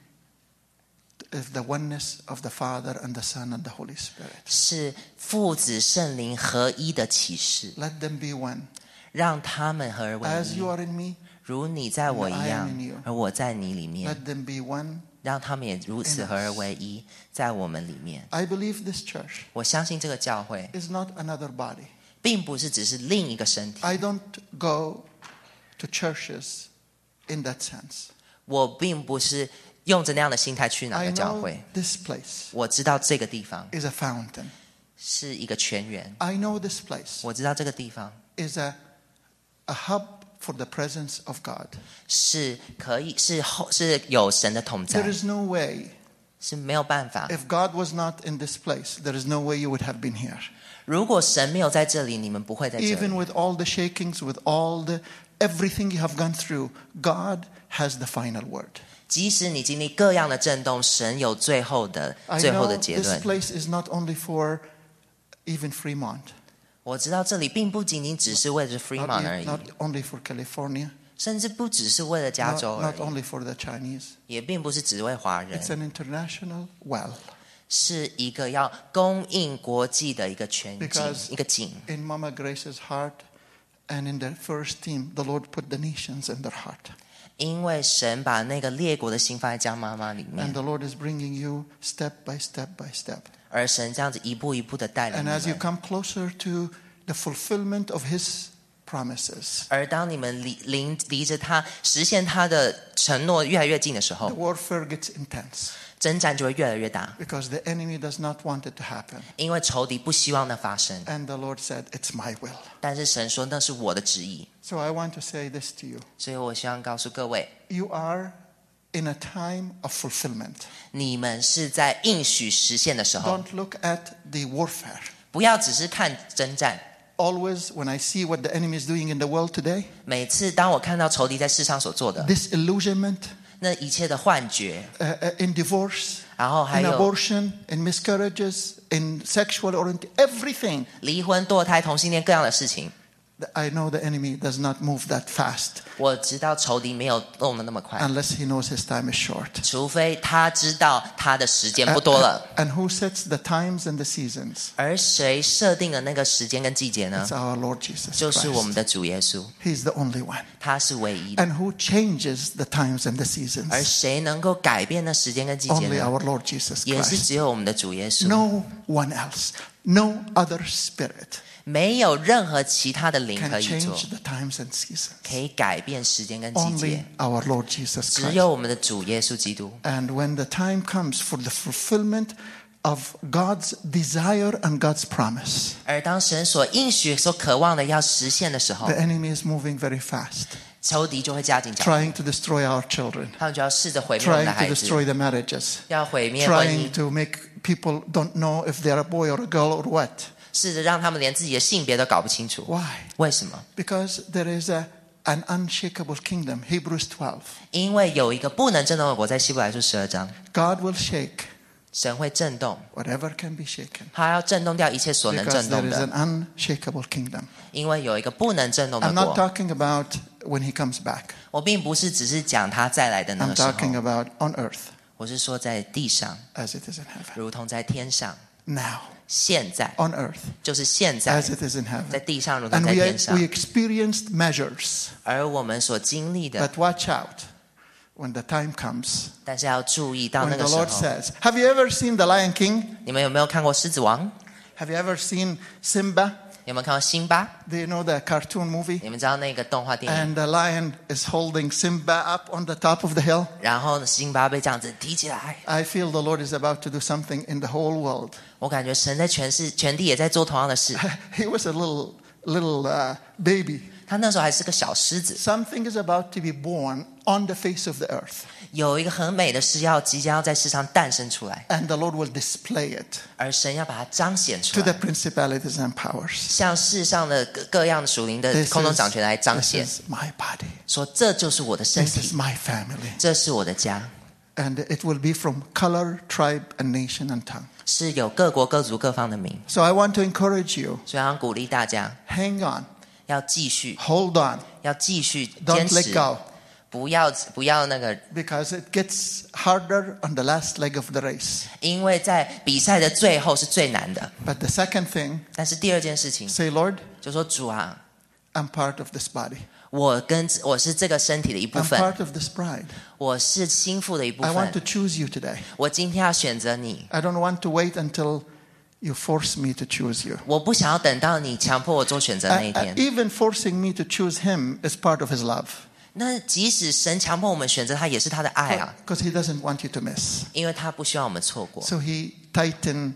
the oneness of the Father and the Son and the Holy Spirit. 是父子圣灵合一的启示， Let them be one. 让他们合而为 As 一 you，are in me, 如你在我一 I 样 am in you， 而我在你里面， let them be one. 让他们也如此 in us 合而为一，在我们里面。 I believe this church 我相信这个教会 is not another body. 并不是只是另一个身体， I don't go to churches in that sense. 我并不是用着那样的心态去哪 I 个教 know 会。 this place 我知道这个地方 is a fountain. 是一个泉源， I know this place 我知道这个地方 is a hub for the presence of God. 是可以是有神的同 There 在， is no way, 是没有办法。 if God was not in this place, there is no way you would have been here. 如果神没有在这里，你们不会在这 Even 里。 with all the shakings, with all the everything you have gone through, God has the final word. 即使你经历各样的震动，神有最后的 I 最后 know 的结 this 论。 place is not only for even Fremont, 我知道这里并不仅仅只是为了 Fremont 而已， not only for California, 甚至不只是为了加 not, 州而 not 已， only for the Chinese. 也并不是只为华人 It's，an international well. 是一个要供应国际的一个泉井， Because 一个井。 In Mama Grace's heart and in the first team, the Lord put the nations in their heart. 因为神把那个列国的心放在江妈妈里 And 面， the Lord is bringing you step by step by step. 而神这样子一步一步的带领 And 你 as you 们。 come closer to the fulfillment of His promises, 而当你们离着他实现他的承诺越来越近的时 the 候， warfare gets intense 征战就会越来越大， because the enemy does not want it to happen. 因为仇敌不希望那发生。 And the Lord said, it's my will. 但是神说那是我的旨意， So I want to say this to you. 所以我希望告诉各位， You are in a time of fulfillment. 你们是在应许实现的时候， Don't look at the warfare. 不要只是看征战。 Always, when I see what the enemy is doing in the world today, 每次当我看到仇敌在世上所做的 disillusionment, 那一切的幻觉， in divorce, 然后还 in 有 abortion, in miscarriages, in sexual orientation, everything. 离婚、堕胎、同性恋各样的事情， I know the enemy does not move that fast 我知道仇敌没有动得那么快， unless he knows his time is short. 除非他知道他的时间不多了。 And who sets the times and the seasons? 而谁设定了那个时间跟季节呢 It's？our Lord Jesus 就是我们 Christ. 的主耶稣， He's the only one. 他是唯一的。 And who changes the times and the 而 seasons? 谁能够改变那时间跟季节 Only 呢？ our Lord Jesus 也是 Christ. 只有我们的主耶稣， No one else, no other spirit 没有任何其他的灵 can 可以做， change the times and seasons. 可以改变时间跟季 Only 节， our Lord Jesus 只 Christ. 有我们的主耶稣基督。 And when the time comes for the fulfillment of God's desire and God's promise, 而当神所应许、所渴望的要实现的时候 the，enemy is moving very fast, 仇敌就会加紧脚步， trying to destroy our children, 他们就要试着毁灭我们 trying 的 to 孩子， destroy the marriages, 要毁灭婚 trying 姻， to make people don't know if they're a boy or a girl or what. 试着让他们连自己的性别都搞不清楚。 Why? 为什么？ Because there is an unshakable kingdom. Hebrews 12. 因为有一个不能震动的国，在希伯来书12章， God will shake 神会震动， whatever can be shaken. 他要震动掉一切所能 Because 震 there 动 is 的， an unshakable kingdom. 因为有一个不能震动的 I'm not 国。 talking about when he comes back. 我并不是只是讲他再来的那 I'm 个时候， talking about on earth 我是说在地上， as it is in heaven. 如同在天上。 Now, 现在 on earth 就是现在 as，it is in 在 heaven. 地上如同 And 在 we 天上。 experienced measures. 而我们所经历的， But watch out when the time comes. 但是要注意到 When 那 the 个时 Lord 候， says, have you ever seen the Lion King? 你们有没有看过《狮子王》？ Have you ever seen Simba? 有没有看过辛巴？ Do you know the cartoon movie? 你们知道那个动画电影？ And the lion is holding Simba up on the top of the hill. 然后辛巴被这样子提起来， I feel the Lord is about to do something in the whole world. 我感觉神在全地也在做同样的事。 He was a little baby. 他那时候还是个小狮子， Something is about to be born on the face of the earth. 有一个很美的事即将要在世上诞生出来， And the Lord will display it 而神要把它彰显出 to the 来， principalities and powers. 向世上的各样的属灵的 This 空中掌权来彰 this 显， is my body. 说这就是我的身 This is 体， my family. 这是我的家， And it will be from color, tribe, and nation and tongue. 是有各国各族各方的名。 So I want to encourage you. 所以要鼓励大家 Hang on. 要继续， Hold on. 要继续 Don't 坚 let 持， go. 不要那个， Because it gets harder on the last leg of the race. 因为在比赛的最后是最难的。 But the second thing, 但是第二件事情 say, Lord, 就说主啊， I'm part of this body. 我是这个身体的一部 I'm 分， part of this bride. 我是心腹的一部 I want to 分。 choose you today. 我今天要选择你， I don't want to wait until you force me to choose you. 我不想要等到你强迫我做选择那一天。 Even forcing me to choose him is part of his love. 那即使神强迫我们选择他，也是他的爱啊， Because he doesn't want you to miss. 因为他不希望我们错过。 So he tightened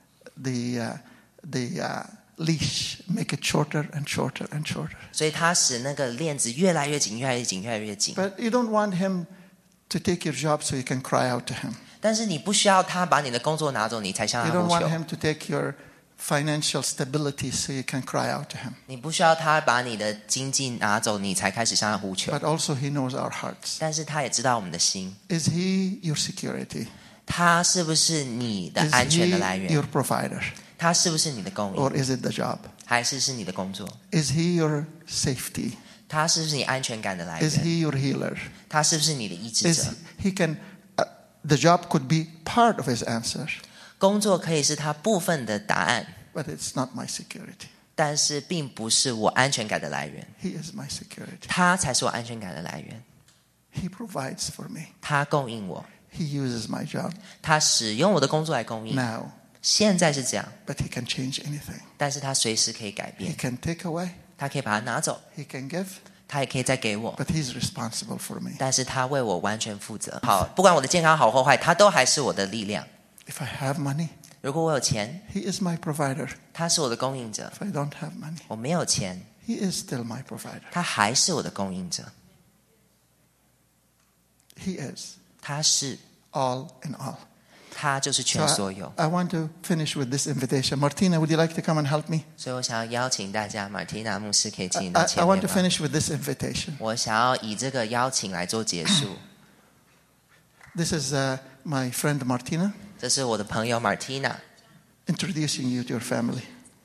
the leash, make it shorter and shorter and shorter. 所以他使那个链子越来越紧，越来越紧，越来越紧。 But you don't want him to take your job so you can cry out to him. 但是你不需要他把你的工作拿走，你才向 You 他 don't 呼 want 求。 him to take your financial stability so you can cry out to him. 你不需要他把你的经济拿走，你才开始向他呼求。 But also he knows our hearts. 但是他也知道我们的心， Is he your security? 他是不是你的 Is 安全的 he 来源？ your provider? 他是不是你的供 Or 应？ is it the job? 还是你的工作？ Is he your safety? 他是不是你安全感的来 Is 源？ he your healer? 他是不是你的医治 Is 者？ he can the job could be part of his answer, 工作可以是他部分的答案， but it's not my security. 但是并不是我安全感的来源。 He is my security. 他才是我安全感的来源。 He provides for me. 他供应我， He uses my job 他使用我的工作来供应。 now, 现在是这样， but he can change anything. 但是他随时可以改 He 变， can take away, 他可以把它拿走， he can give, 他也可以再给我， but he's responsible for me. 但是他为我完全负责。好，不管我的健康好或坏，他都还是我的力量。 If I have money, 如果我有钱， he is my provider. 他是我的供应者； If I don't have money, 我没有钱， he is still my provider. 他还是我的供应者。 He is. 他是 all in all. 他就是全所有。 I want to finish with this invitation. Martina, would you like to come and help me? 所以我想要邀请大家，马蒂娜牧师可以进到 I 前 want 面 to 吗？ finish with this invitation. 我想要以这个邀请来做结束。 This is my friend Martina 这是我的朋友马蒂娜， introducing you to your family.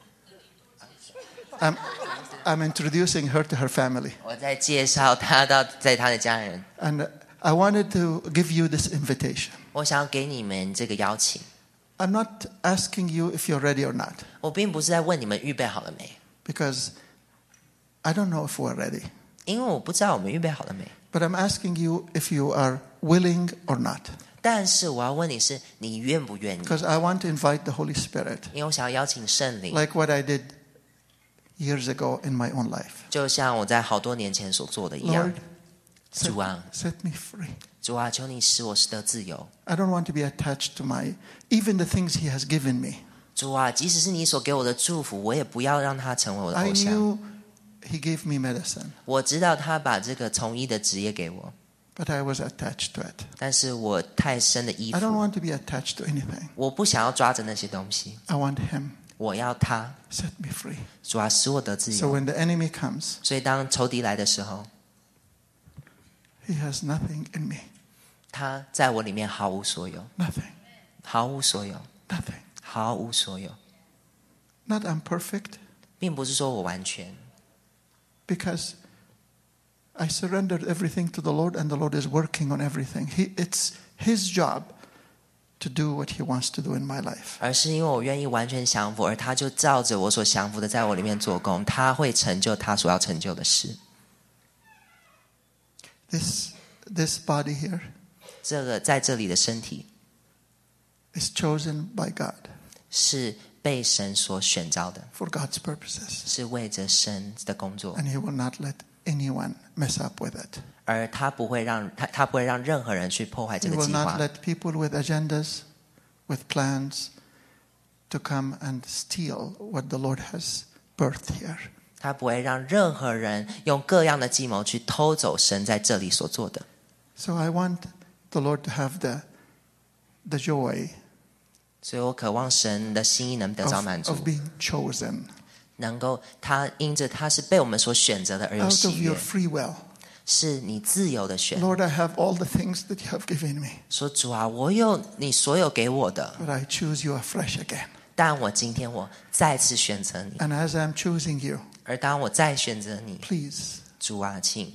I'm introducing her to her family. 我在介绍他在他的家人。 And I wanted to give you this invitation. 我想要给你们这个邀请。 I'm not asking you if you're ready or not, 我并不是在问你们预备好了没， because I don't know if we're ready. 因为我不知道我们预备好了没。 But I'm asking you if you are willing or not, 但是我要问你是，你愿不愿意？ because I want to invite the Holy Spirit, 因为我想要邀请圣灵， like what I did years ago in my own life. 就像我在好多年前所做的一样 Lord,。 主啊， set me free. 主啊，求你使我得自由。 I don't want to be attached to even the things He has given me. 主啊，即使是你所给我的祝福，我也不要让它成为我的 I 偶像。 knew He gave me medicine, 我知道他把这个从医的职业给我， but I was attached to it. 但是我太深的依 I don't 附， want to be attached to anything. 我不想要抓着那些东西， I want Him. 我要他。 Set me free. 主啊，使我得自 So 由。 when the enemy comes, 所以当仇敌来的时候， he has nothing in me. 他在我里面毫无所有， Nothing. 毫无所有， Nothing. 毫无所有， Not I'm perfect, 并不是说我完全， because I surrendered everything to the Lord, and the Lord is working on everything. It's His job to do what He wants to do in my life. 而是因为我愿意完全降服，而他就照着我所降服的，在我里面做工，他会成就他所要成就的事。 This body here 这个在这里的身体 is chosen by God 是被神所选召的， for God's purposes, 是为着神的工作， and He will not let anyone mess up with it. 而他不会让任何人去破坏这 He 个 will 计 not 划。 let people with agendas, with plans, to come and steal what the Lord has birthed here. 他不会让任何人用各样的计谋去偷走神在这里所做的。 So I want the Lord to have the joy 所以我渴望神的心意能得到满足 of，being chosen 能够他因着他是被我们所选择的而有 out 喜 of 悦 your，free will. 是你自由的选。 Lord, I have all the things that you have given me, 说主啊，我有你所有给我的， but I choose you afresh again. 但我今天我再次选择你， And as I'm choosing you, 而当我再选择你， please, 主啊，请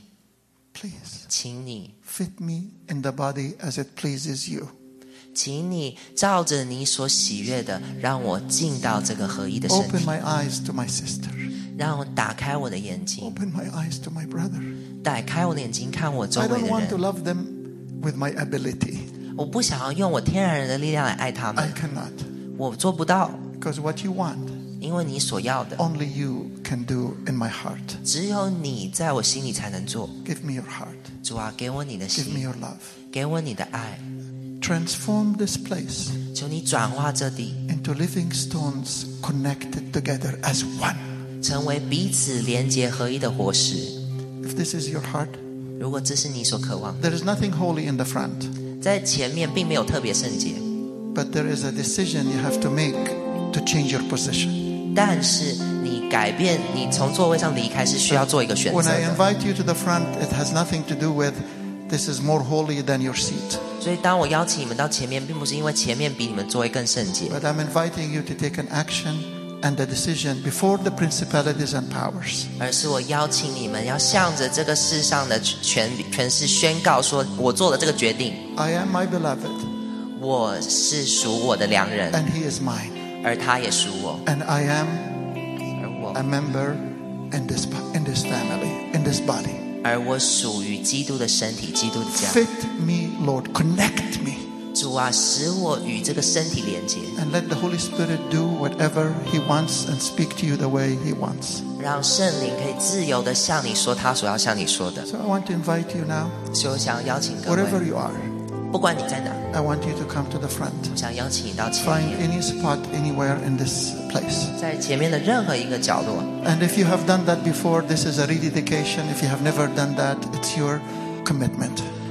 please 请你 fit me in the body as it pleases you. 请你照着你所喜悦的，让我进到这个合一的身 Open 体， my eyes to my sister. 让我打开我的眼睛， Open my eyes to my brother. 打开我的眼睛看我周 I 围 don't 的 want to 人。 love them with my ability. 我不想要用我天然人的力量来爱他 I 们， cannot. 我做不到， Because what you want, 因为你所要的， only you can do in my heart. 只有你在我心里才能做。 Give me your heart. 主啊，给我你的 Give me 心， your love. 给我你的爱， Transform this place 求你转化这地， into living stones connected together as one. 成为彼此连结合一的活石。 If this is your heart, 如果这是你所渴望的， there is nothing holy in the front, 在前面并没有特别圣洁， but there is a decision you have to make to change your position. 但是你改变，你从座位上离开是需要做一个选 When 择 I 的。 invite you to the front, it has nothing to do with this is more holy than your seat. 所以当我邀请你们到前面，并不是因为前面比你们座位更圣洁， But I'm inviting you to take an action and a decision before the principalities and powers. 而是我邀请你们要向着这个世上的权势宣告说，我做了这个决定， I am my beloved, 我是属我的良人， and he is mine. 而他也属我， And I am 而 a member in this family, in this body. 我属于基督的身体，基督的家。 Fit me, Lord. Connect me. 主啊，使我与这个身体连接， And let the Holy Spirit do whatever he wants and speak to you the way he wants. 让圣灵可以自由的向你说他所要向你说的。 So I want to invite you now, 所以我想要邀请各 wherever 位， you are, 不管你在哪， I want you to come to the front. 我想邀请你到前 Find 面， any spot anywhere in this place. 在前面的任何一个角落。 And if you have done that before, this is a rededication. If you have never done that, it's your commitment.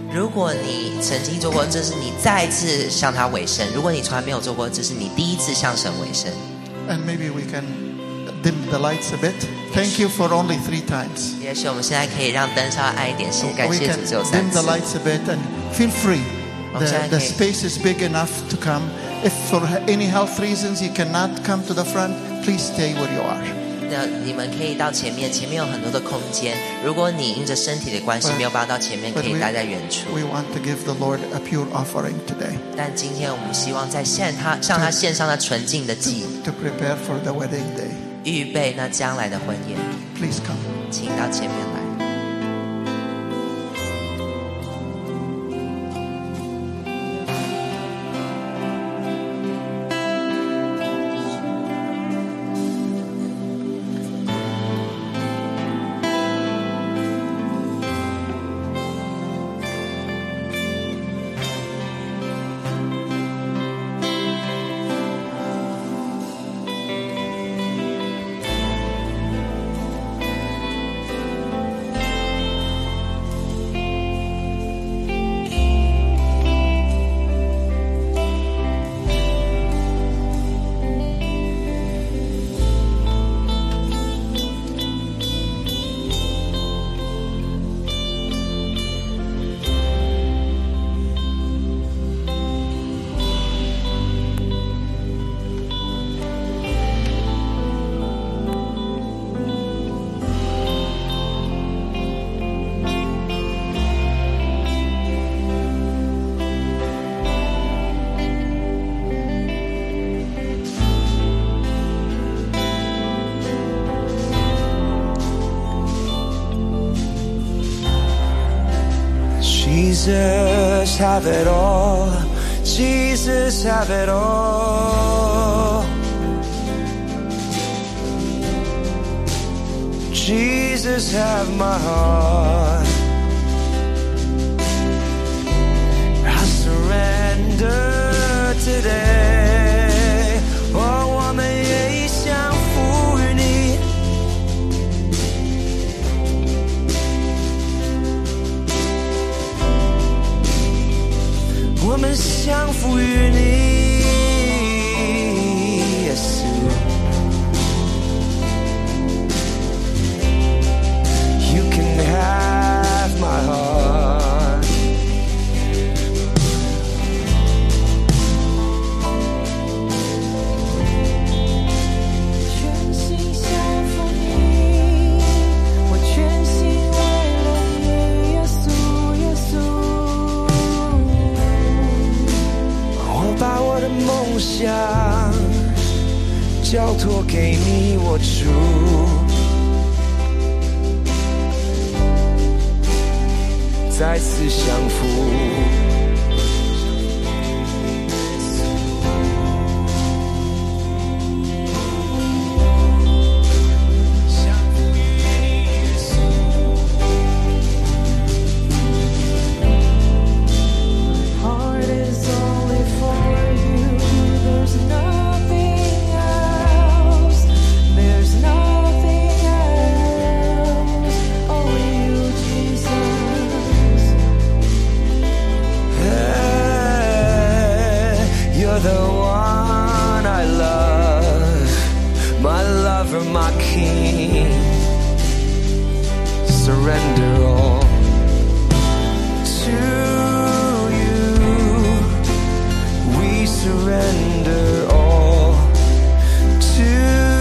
如果你曾经做过，这是你再一次向他委身；如果你从来没有做过，这是你第一次向神委身。 And maybe we can dim the lights a bit. Thank you for only 3 times. 也许我们现在可以让灯稍微暗一点，感 We 谢 can 主只有3 dim the 次。 lights a bit and feel free. The space is big enough to come. If for any health reasons you cannot come to the front, please stay where you are. 那你们可以到前面，前面有很多的空间。如果你因着身体的关系没有办法到前面，可以待在远处。 We want to give the Lord a pure offering today. 但今天我们希望在向他献上那纯净的祭， To prepare for the wedding day. 预备那将来的婚宴。 Please come. 请到前面来。 Jesus, have it all. Jesus, have it all. Jesus, have my heart. I surrender today. Oh, 我们也降服于你。我们降服于你，耶稣。You can have my heart. 全心降服你，我全心为了你，耶稣，耶稣。 我把我的梦想交托给你，我主。再次降服。 Heart is only for you. There's nothing else. There's nothing else. Only you, Jesus. You're the one I love, my lover, my king. Surrender all to you. We surrender all to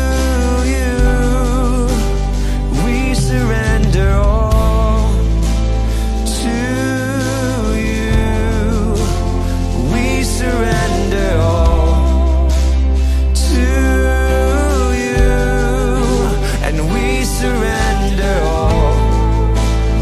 you. We surrender all to you. We surrender all to you. And we surrender all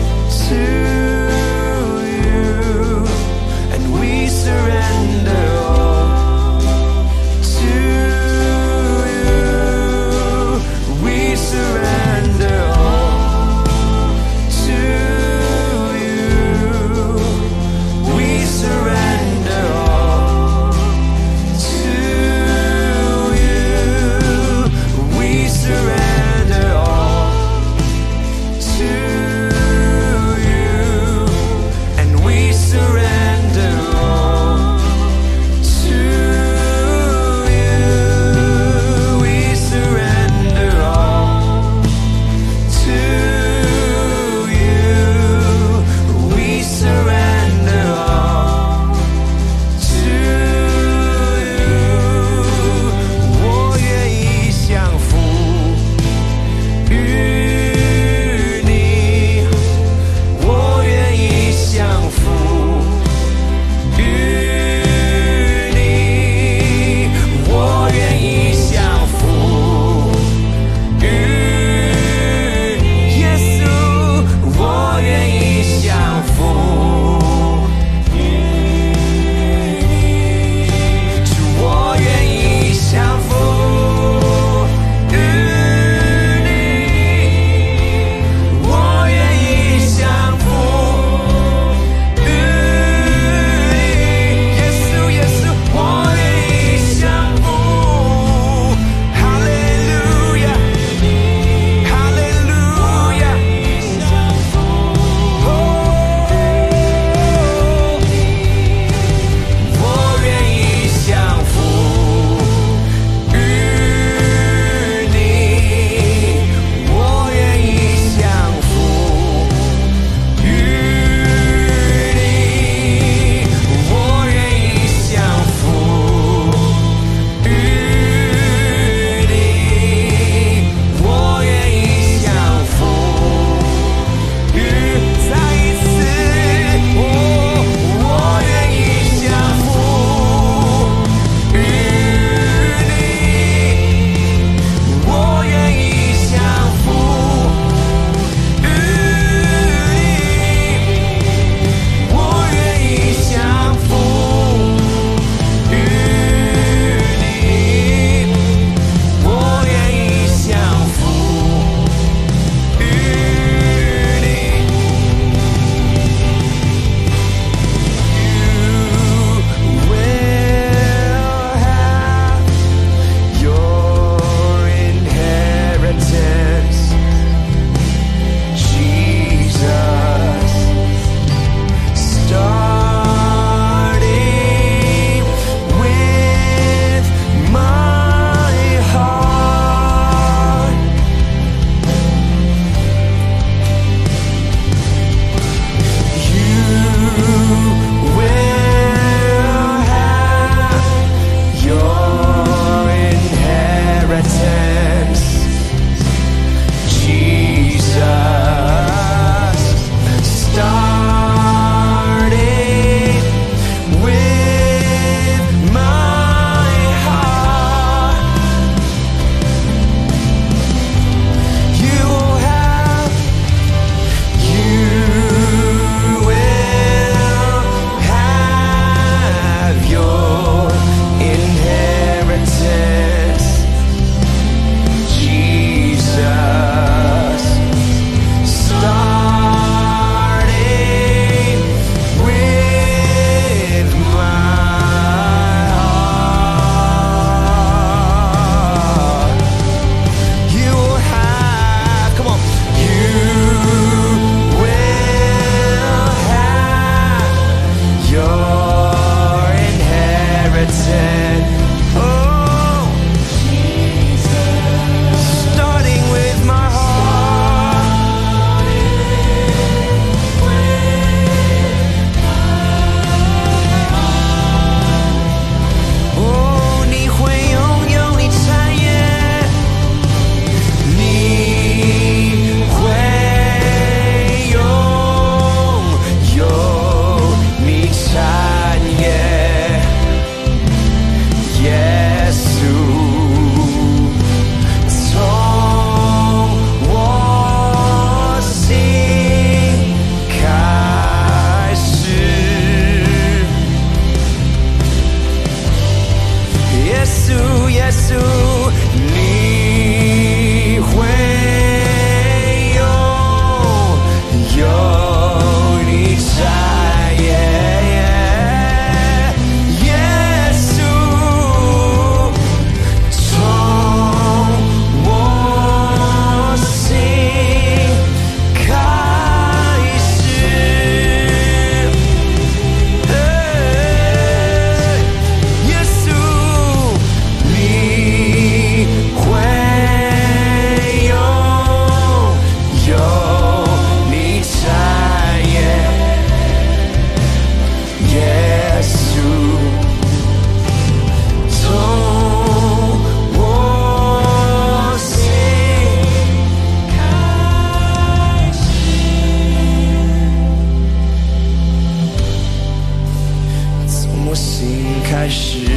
我心开始，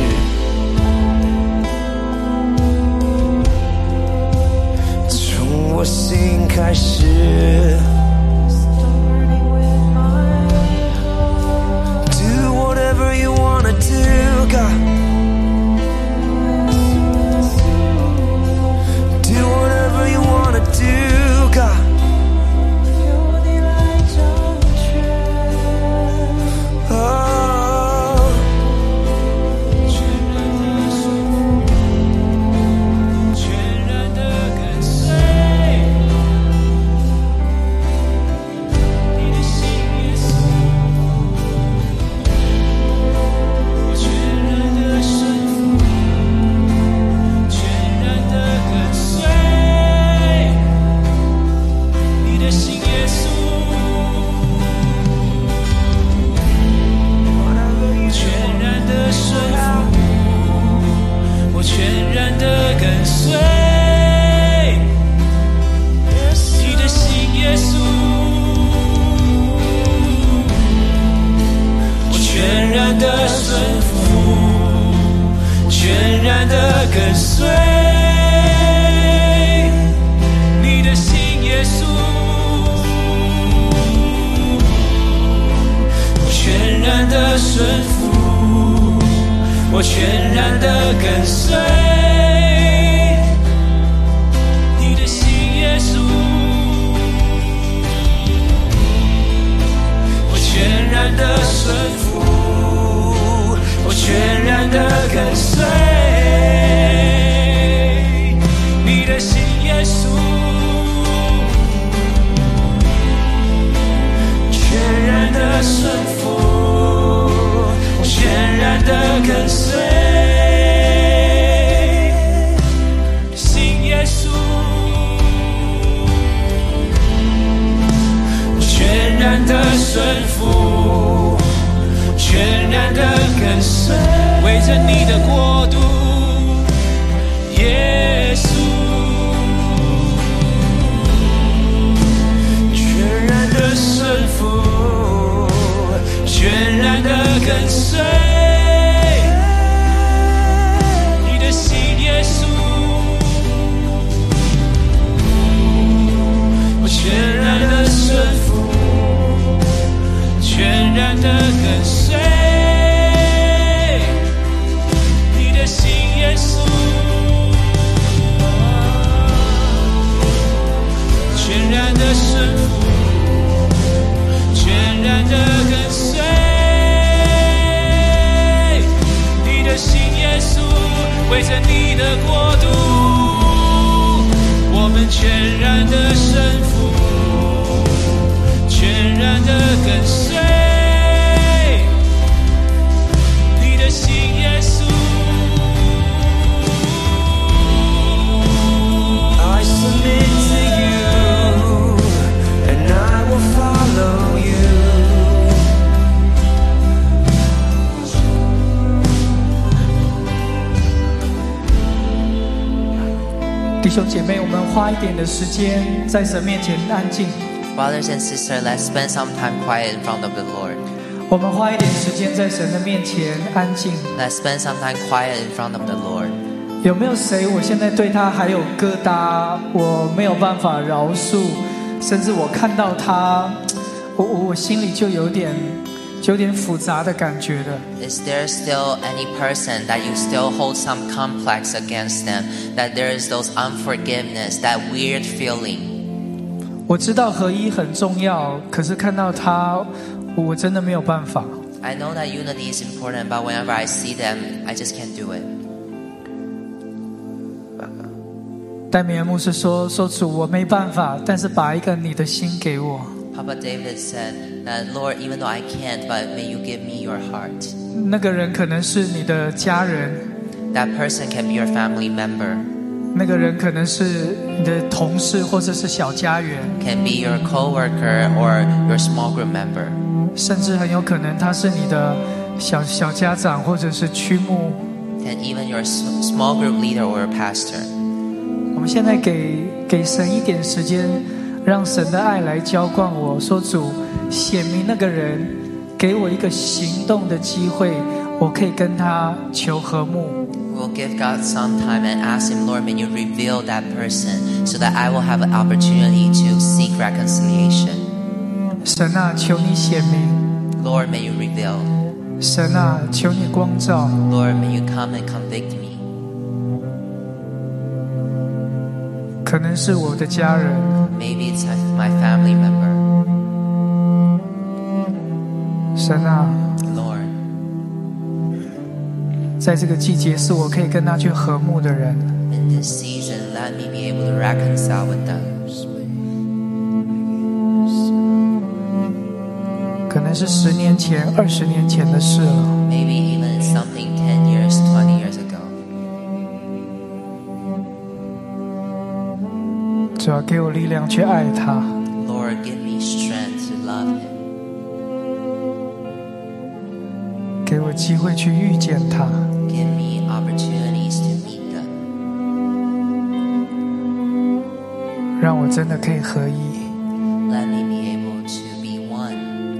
从我心开始。Do whatever you wanna do, God. Do whatever you wanna do, God. 由你来掌权。 Oh. 全然的跟随，你的心耶稣，我全然的顺服，全然的跟随，你的心耶稣，全然的顺服，我全然的跟随，你的心耶稣，我全然的顺服，全然的跟随，你的心耶稣，我全然的顺服，我全然的跟随，你的心耶稣，我全然的顺服，我全然的跟随，你的心耶稣，全然的顺服，我全然的跟随，信耶稣，我全然的顺服，全然的跟随，为着你的国度，耶稣，全然的顺服，全然的跟随，你的心耶稣，我全然的顺服，全然的跟随，你的心耶稣，全然的顺服，全然的跟随，你的心耶稣，为着你的国度，我们全然的顺服，全然的跟随，你的心耶稣。 I submit to you, and I will follow you. 弟兄姐妹，我们花一点的时间在神面前安静。 Brothers and sisters, let's spend some time quiet in front of the Lord. 我们花一点时间在神的面前安静。 Let's spend some time quiet in front of the Lord. 有没有谁我现在对他还有疙瘩，我没有办法饶恕，甚至我看到他，我心里就有点复杂的感觉的。 Is there still any person that you still hold some complex against them? That there is those unforgiveness, that weird feeling? 我知道合一很重要，可是看到他，我真的没有办法。 I know that unity is important, but whenever I see them, I just can't do it. 戴米尔牧师说主，我没办法，但是把一个你的心给我。 Papa David said that, Lord, even though I can't, but may you give me your heart. 那个人可能是你的家人， That person can be your family member, 那个人可能是你的同事或者是小家园， can be your coworker or your small group member, 甚至很有可能他是你的小家长或者是区牧。 and even your small group leader or pastor. 我们现在给神一点时间，让神的爱来浇灌我。说主，显明那个人，给我一个行动的机会， 我可以跟他求和睦。 We'll give God some time and ask Him, Lord, may you reveal that person so that I will have an opportunity to seek reconciliation. 神啊，求你显明。 Lord, may you reveal. 神啊，求你光照。 Lord, may you come and convict me. 可能是我的家人， Maybe it's my family member. 神啊， Lord, 在这个季节是我可以跟他去和睦的人。 in this season, let me be able to reconcile with them. 可能是10年前、20年前的事了。 Maybe even it's something 10 years, 20 years ago. 主要给我力量去爱他。 Lord, give me strength to love Him. 给我机会去遇见他。 Give me opportunities to meet them. 让我真的可以合一。 Let me be able to be one.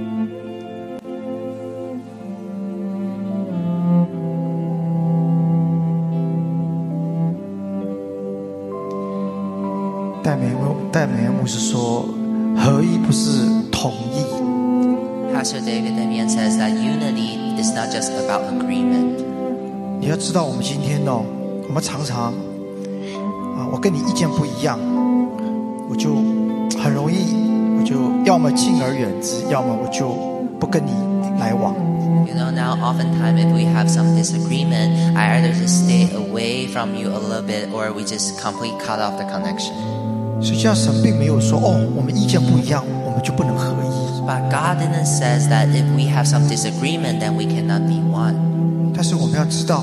戴美恩牧师说，合一不是统一， Pastor David Damian says that unity is not just about agreement. 你要知道，我们今天哦，我们常常我跟你意见不一样，我就很容易，我就要么敬而远之，要么我就不跟你来往。 You know, now oftentimes if we have some disagreement, I either just stay away from you a little bit or we just completely cut off the connection. 实际上，神并没有说哦，我们意见不一样，我们就不能合一。 But God didn't say that if we have some disagreement, then we cannot be one. 但是我们要知道，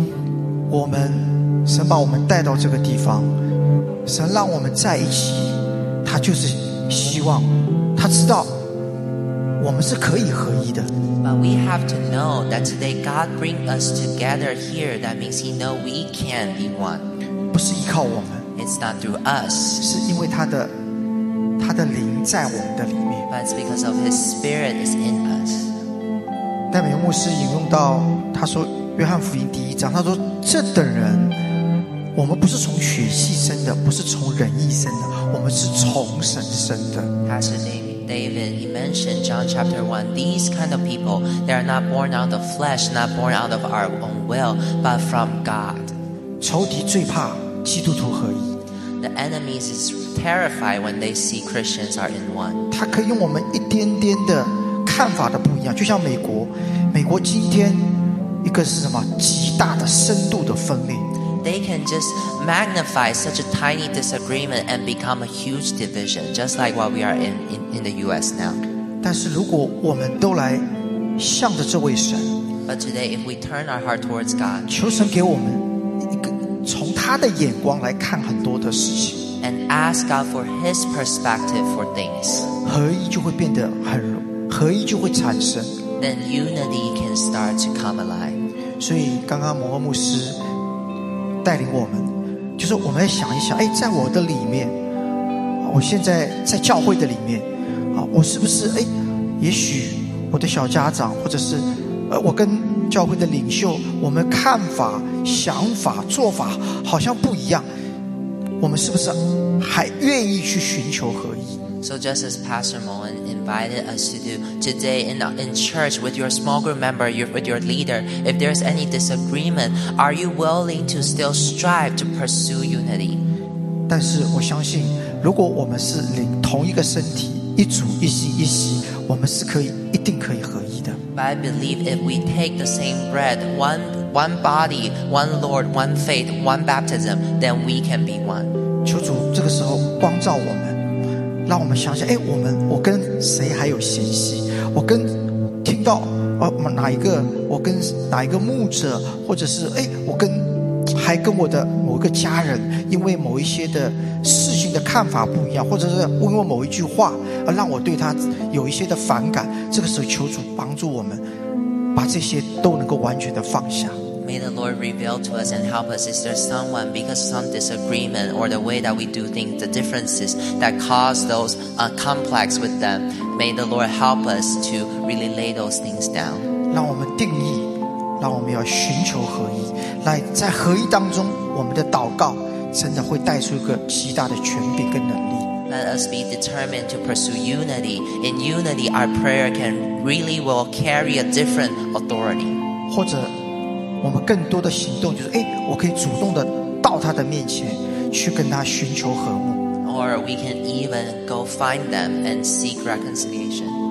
神把我们带到这个地方，神让我们在一起，他就是希望，他知道我们是可以合一的。 But we have to know that today God bring us together here. That means He know we can be one. 不是依靠我们， It's not through us, 是因为他的灵在我们的里面。 but it's because of His Spirit is in us. 戴美牧师引用到他说，约翰福音第1章，他说这等人，我们不是从血气生的，不是从人意生的，我们是从神生的。 Pastor David, he mentioned John chapter 1, these kind of people, they are not born out of flesh, not born out of our own will, but from God. 仇敌最怕基督徒合一， The enemies is terrified when they see Christians are in one. 他可以用我们一点点的看法的不一样，就像美国今天一个是什么极大的深度的分裂， They can just magnify such a tiny disagreement and become a huge division, just like what we are in the US now. 但是如果我们都来向着这位神， But today, if we turn our heart towards God 求神给我们一个从他的眼光来看很多的事情， and ask God for His perspective for things, 合一就会变得合一就会产生。 then unity can start to come alive. 所以刚刚摩诃牧师带领我们，就是我们要想一想，在我的里面，我现在在教会的里面，我是不是也许我的小家长，或者是我跟教会的领袖，我们看法、想法、做法好像不一样，我们是不是还愿意去寻求合一？ So just as Pastor Moen invited us to do today in church with your small group member, with your leader, if there's any disagreement, are you willing to still strive to pursue unity? 但是我相信，如果我们是同一个身体，一主一心一息，我们是一定可以合一的。 But I believe if we take the same bread, one body, one Lord, one faith, one baptism, then we can be one. 求主这个时候光照我们，让我们想想，我跟谁还有嫌隙？我跟听到我跟哪一个牧者，或者是我还跟我的某一个家人，因为某一些的事情的看法不一样，或者是因为某一句话而让我对他有一些的反感。这个时候求主帮助我们，把这些都能够完全的放下。 May the Lord reveal to us and help us. Is there someone, because of some disagreement or the way that we do things, the differences that cause those complex with them? May the Lord help us to really lay those things down. 让我们定义， 让我们要寻求合一，来在合一当中，我们的祷告真的会带出一个极大的权柄跟能力。 Let us be determined to pursue unity. In unity, our prayer can really will carry a different authority. 或者我们更多的行动就是我可以主动的到他的面前去跟他寻求和睦。 Or we can even go find them and seek reconciliation.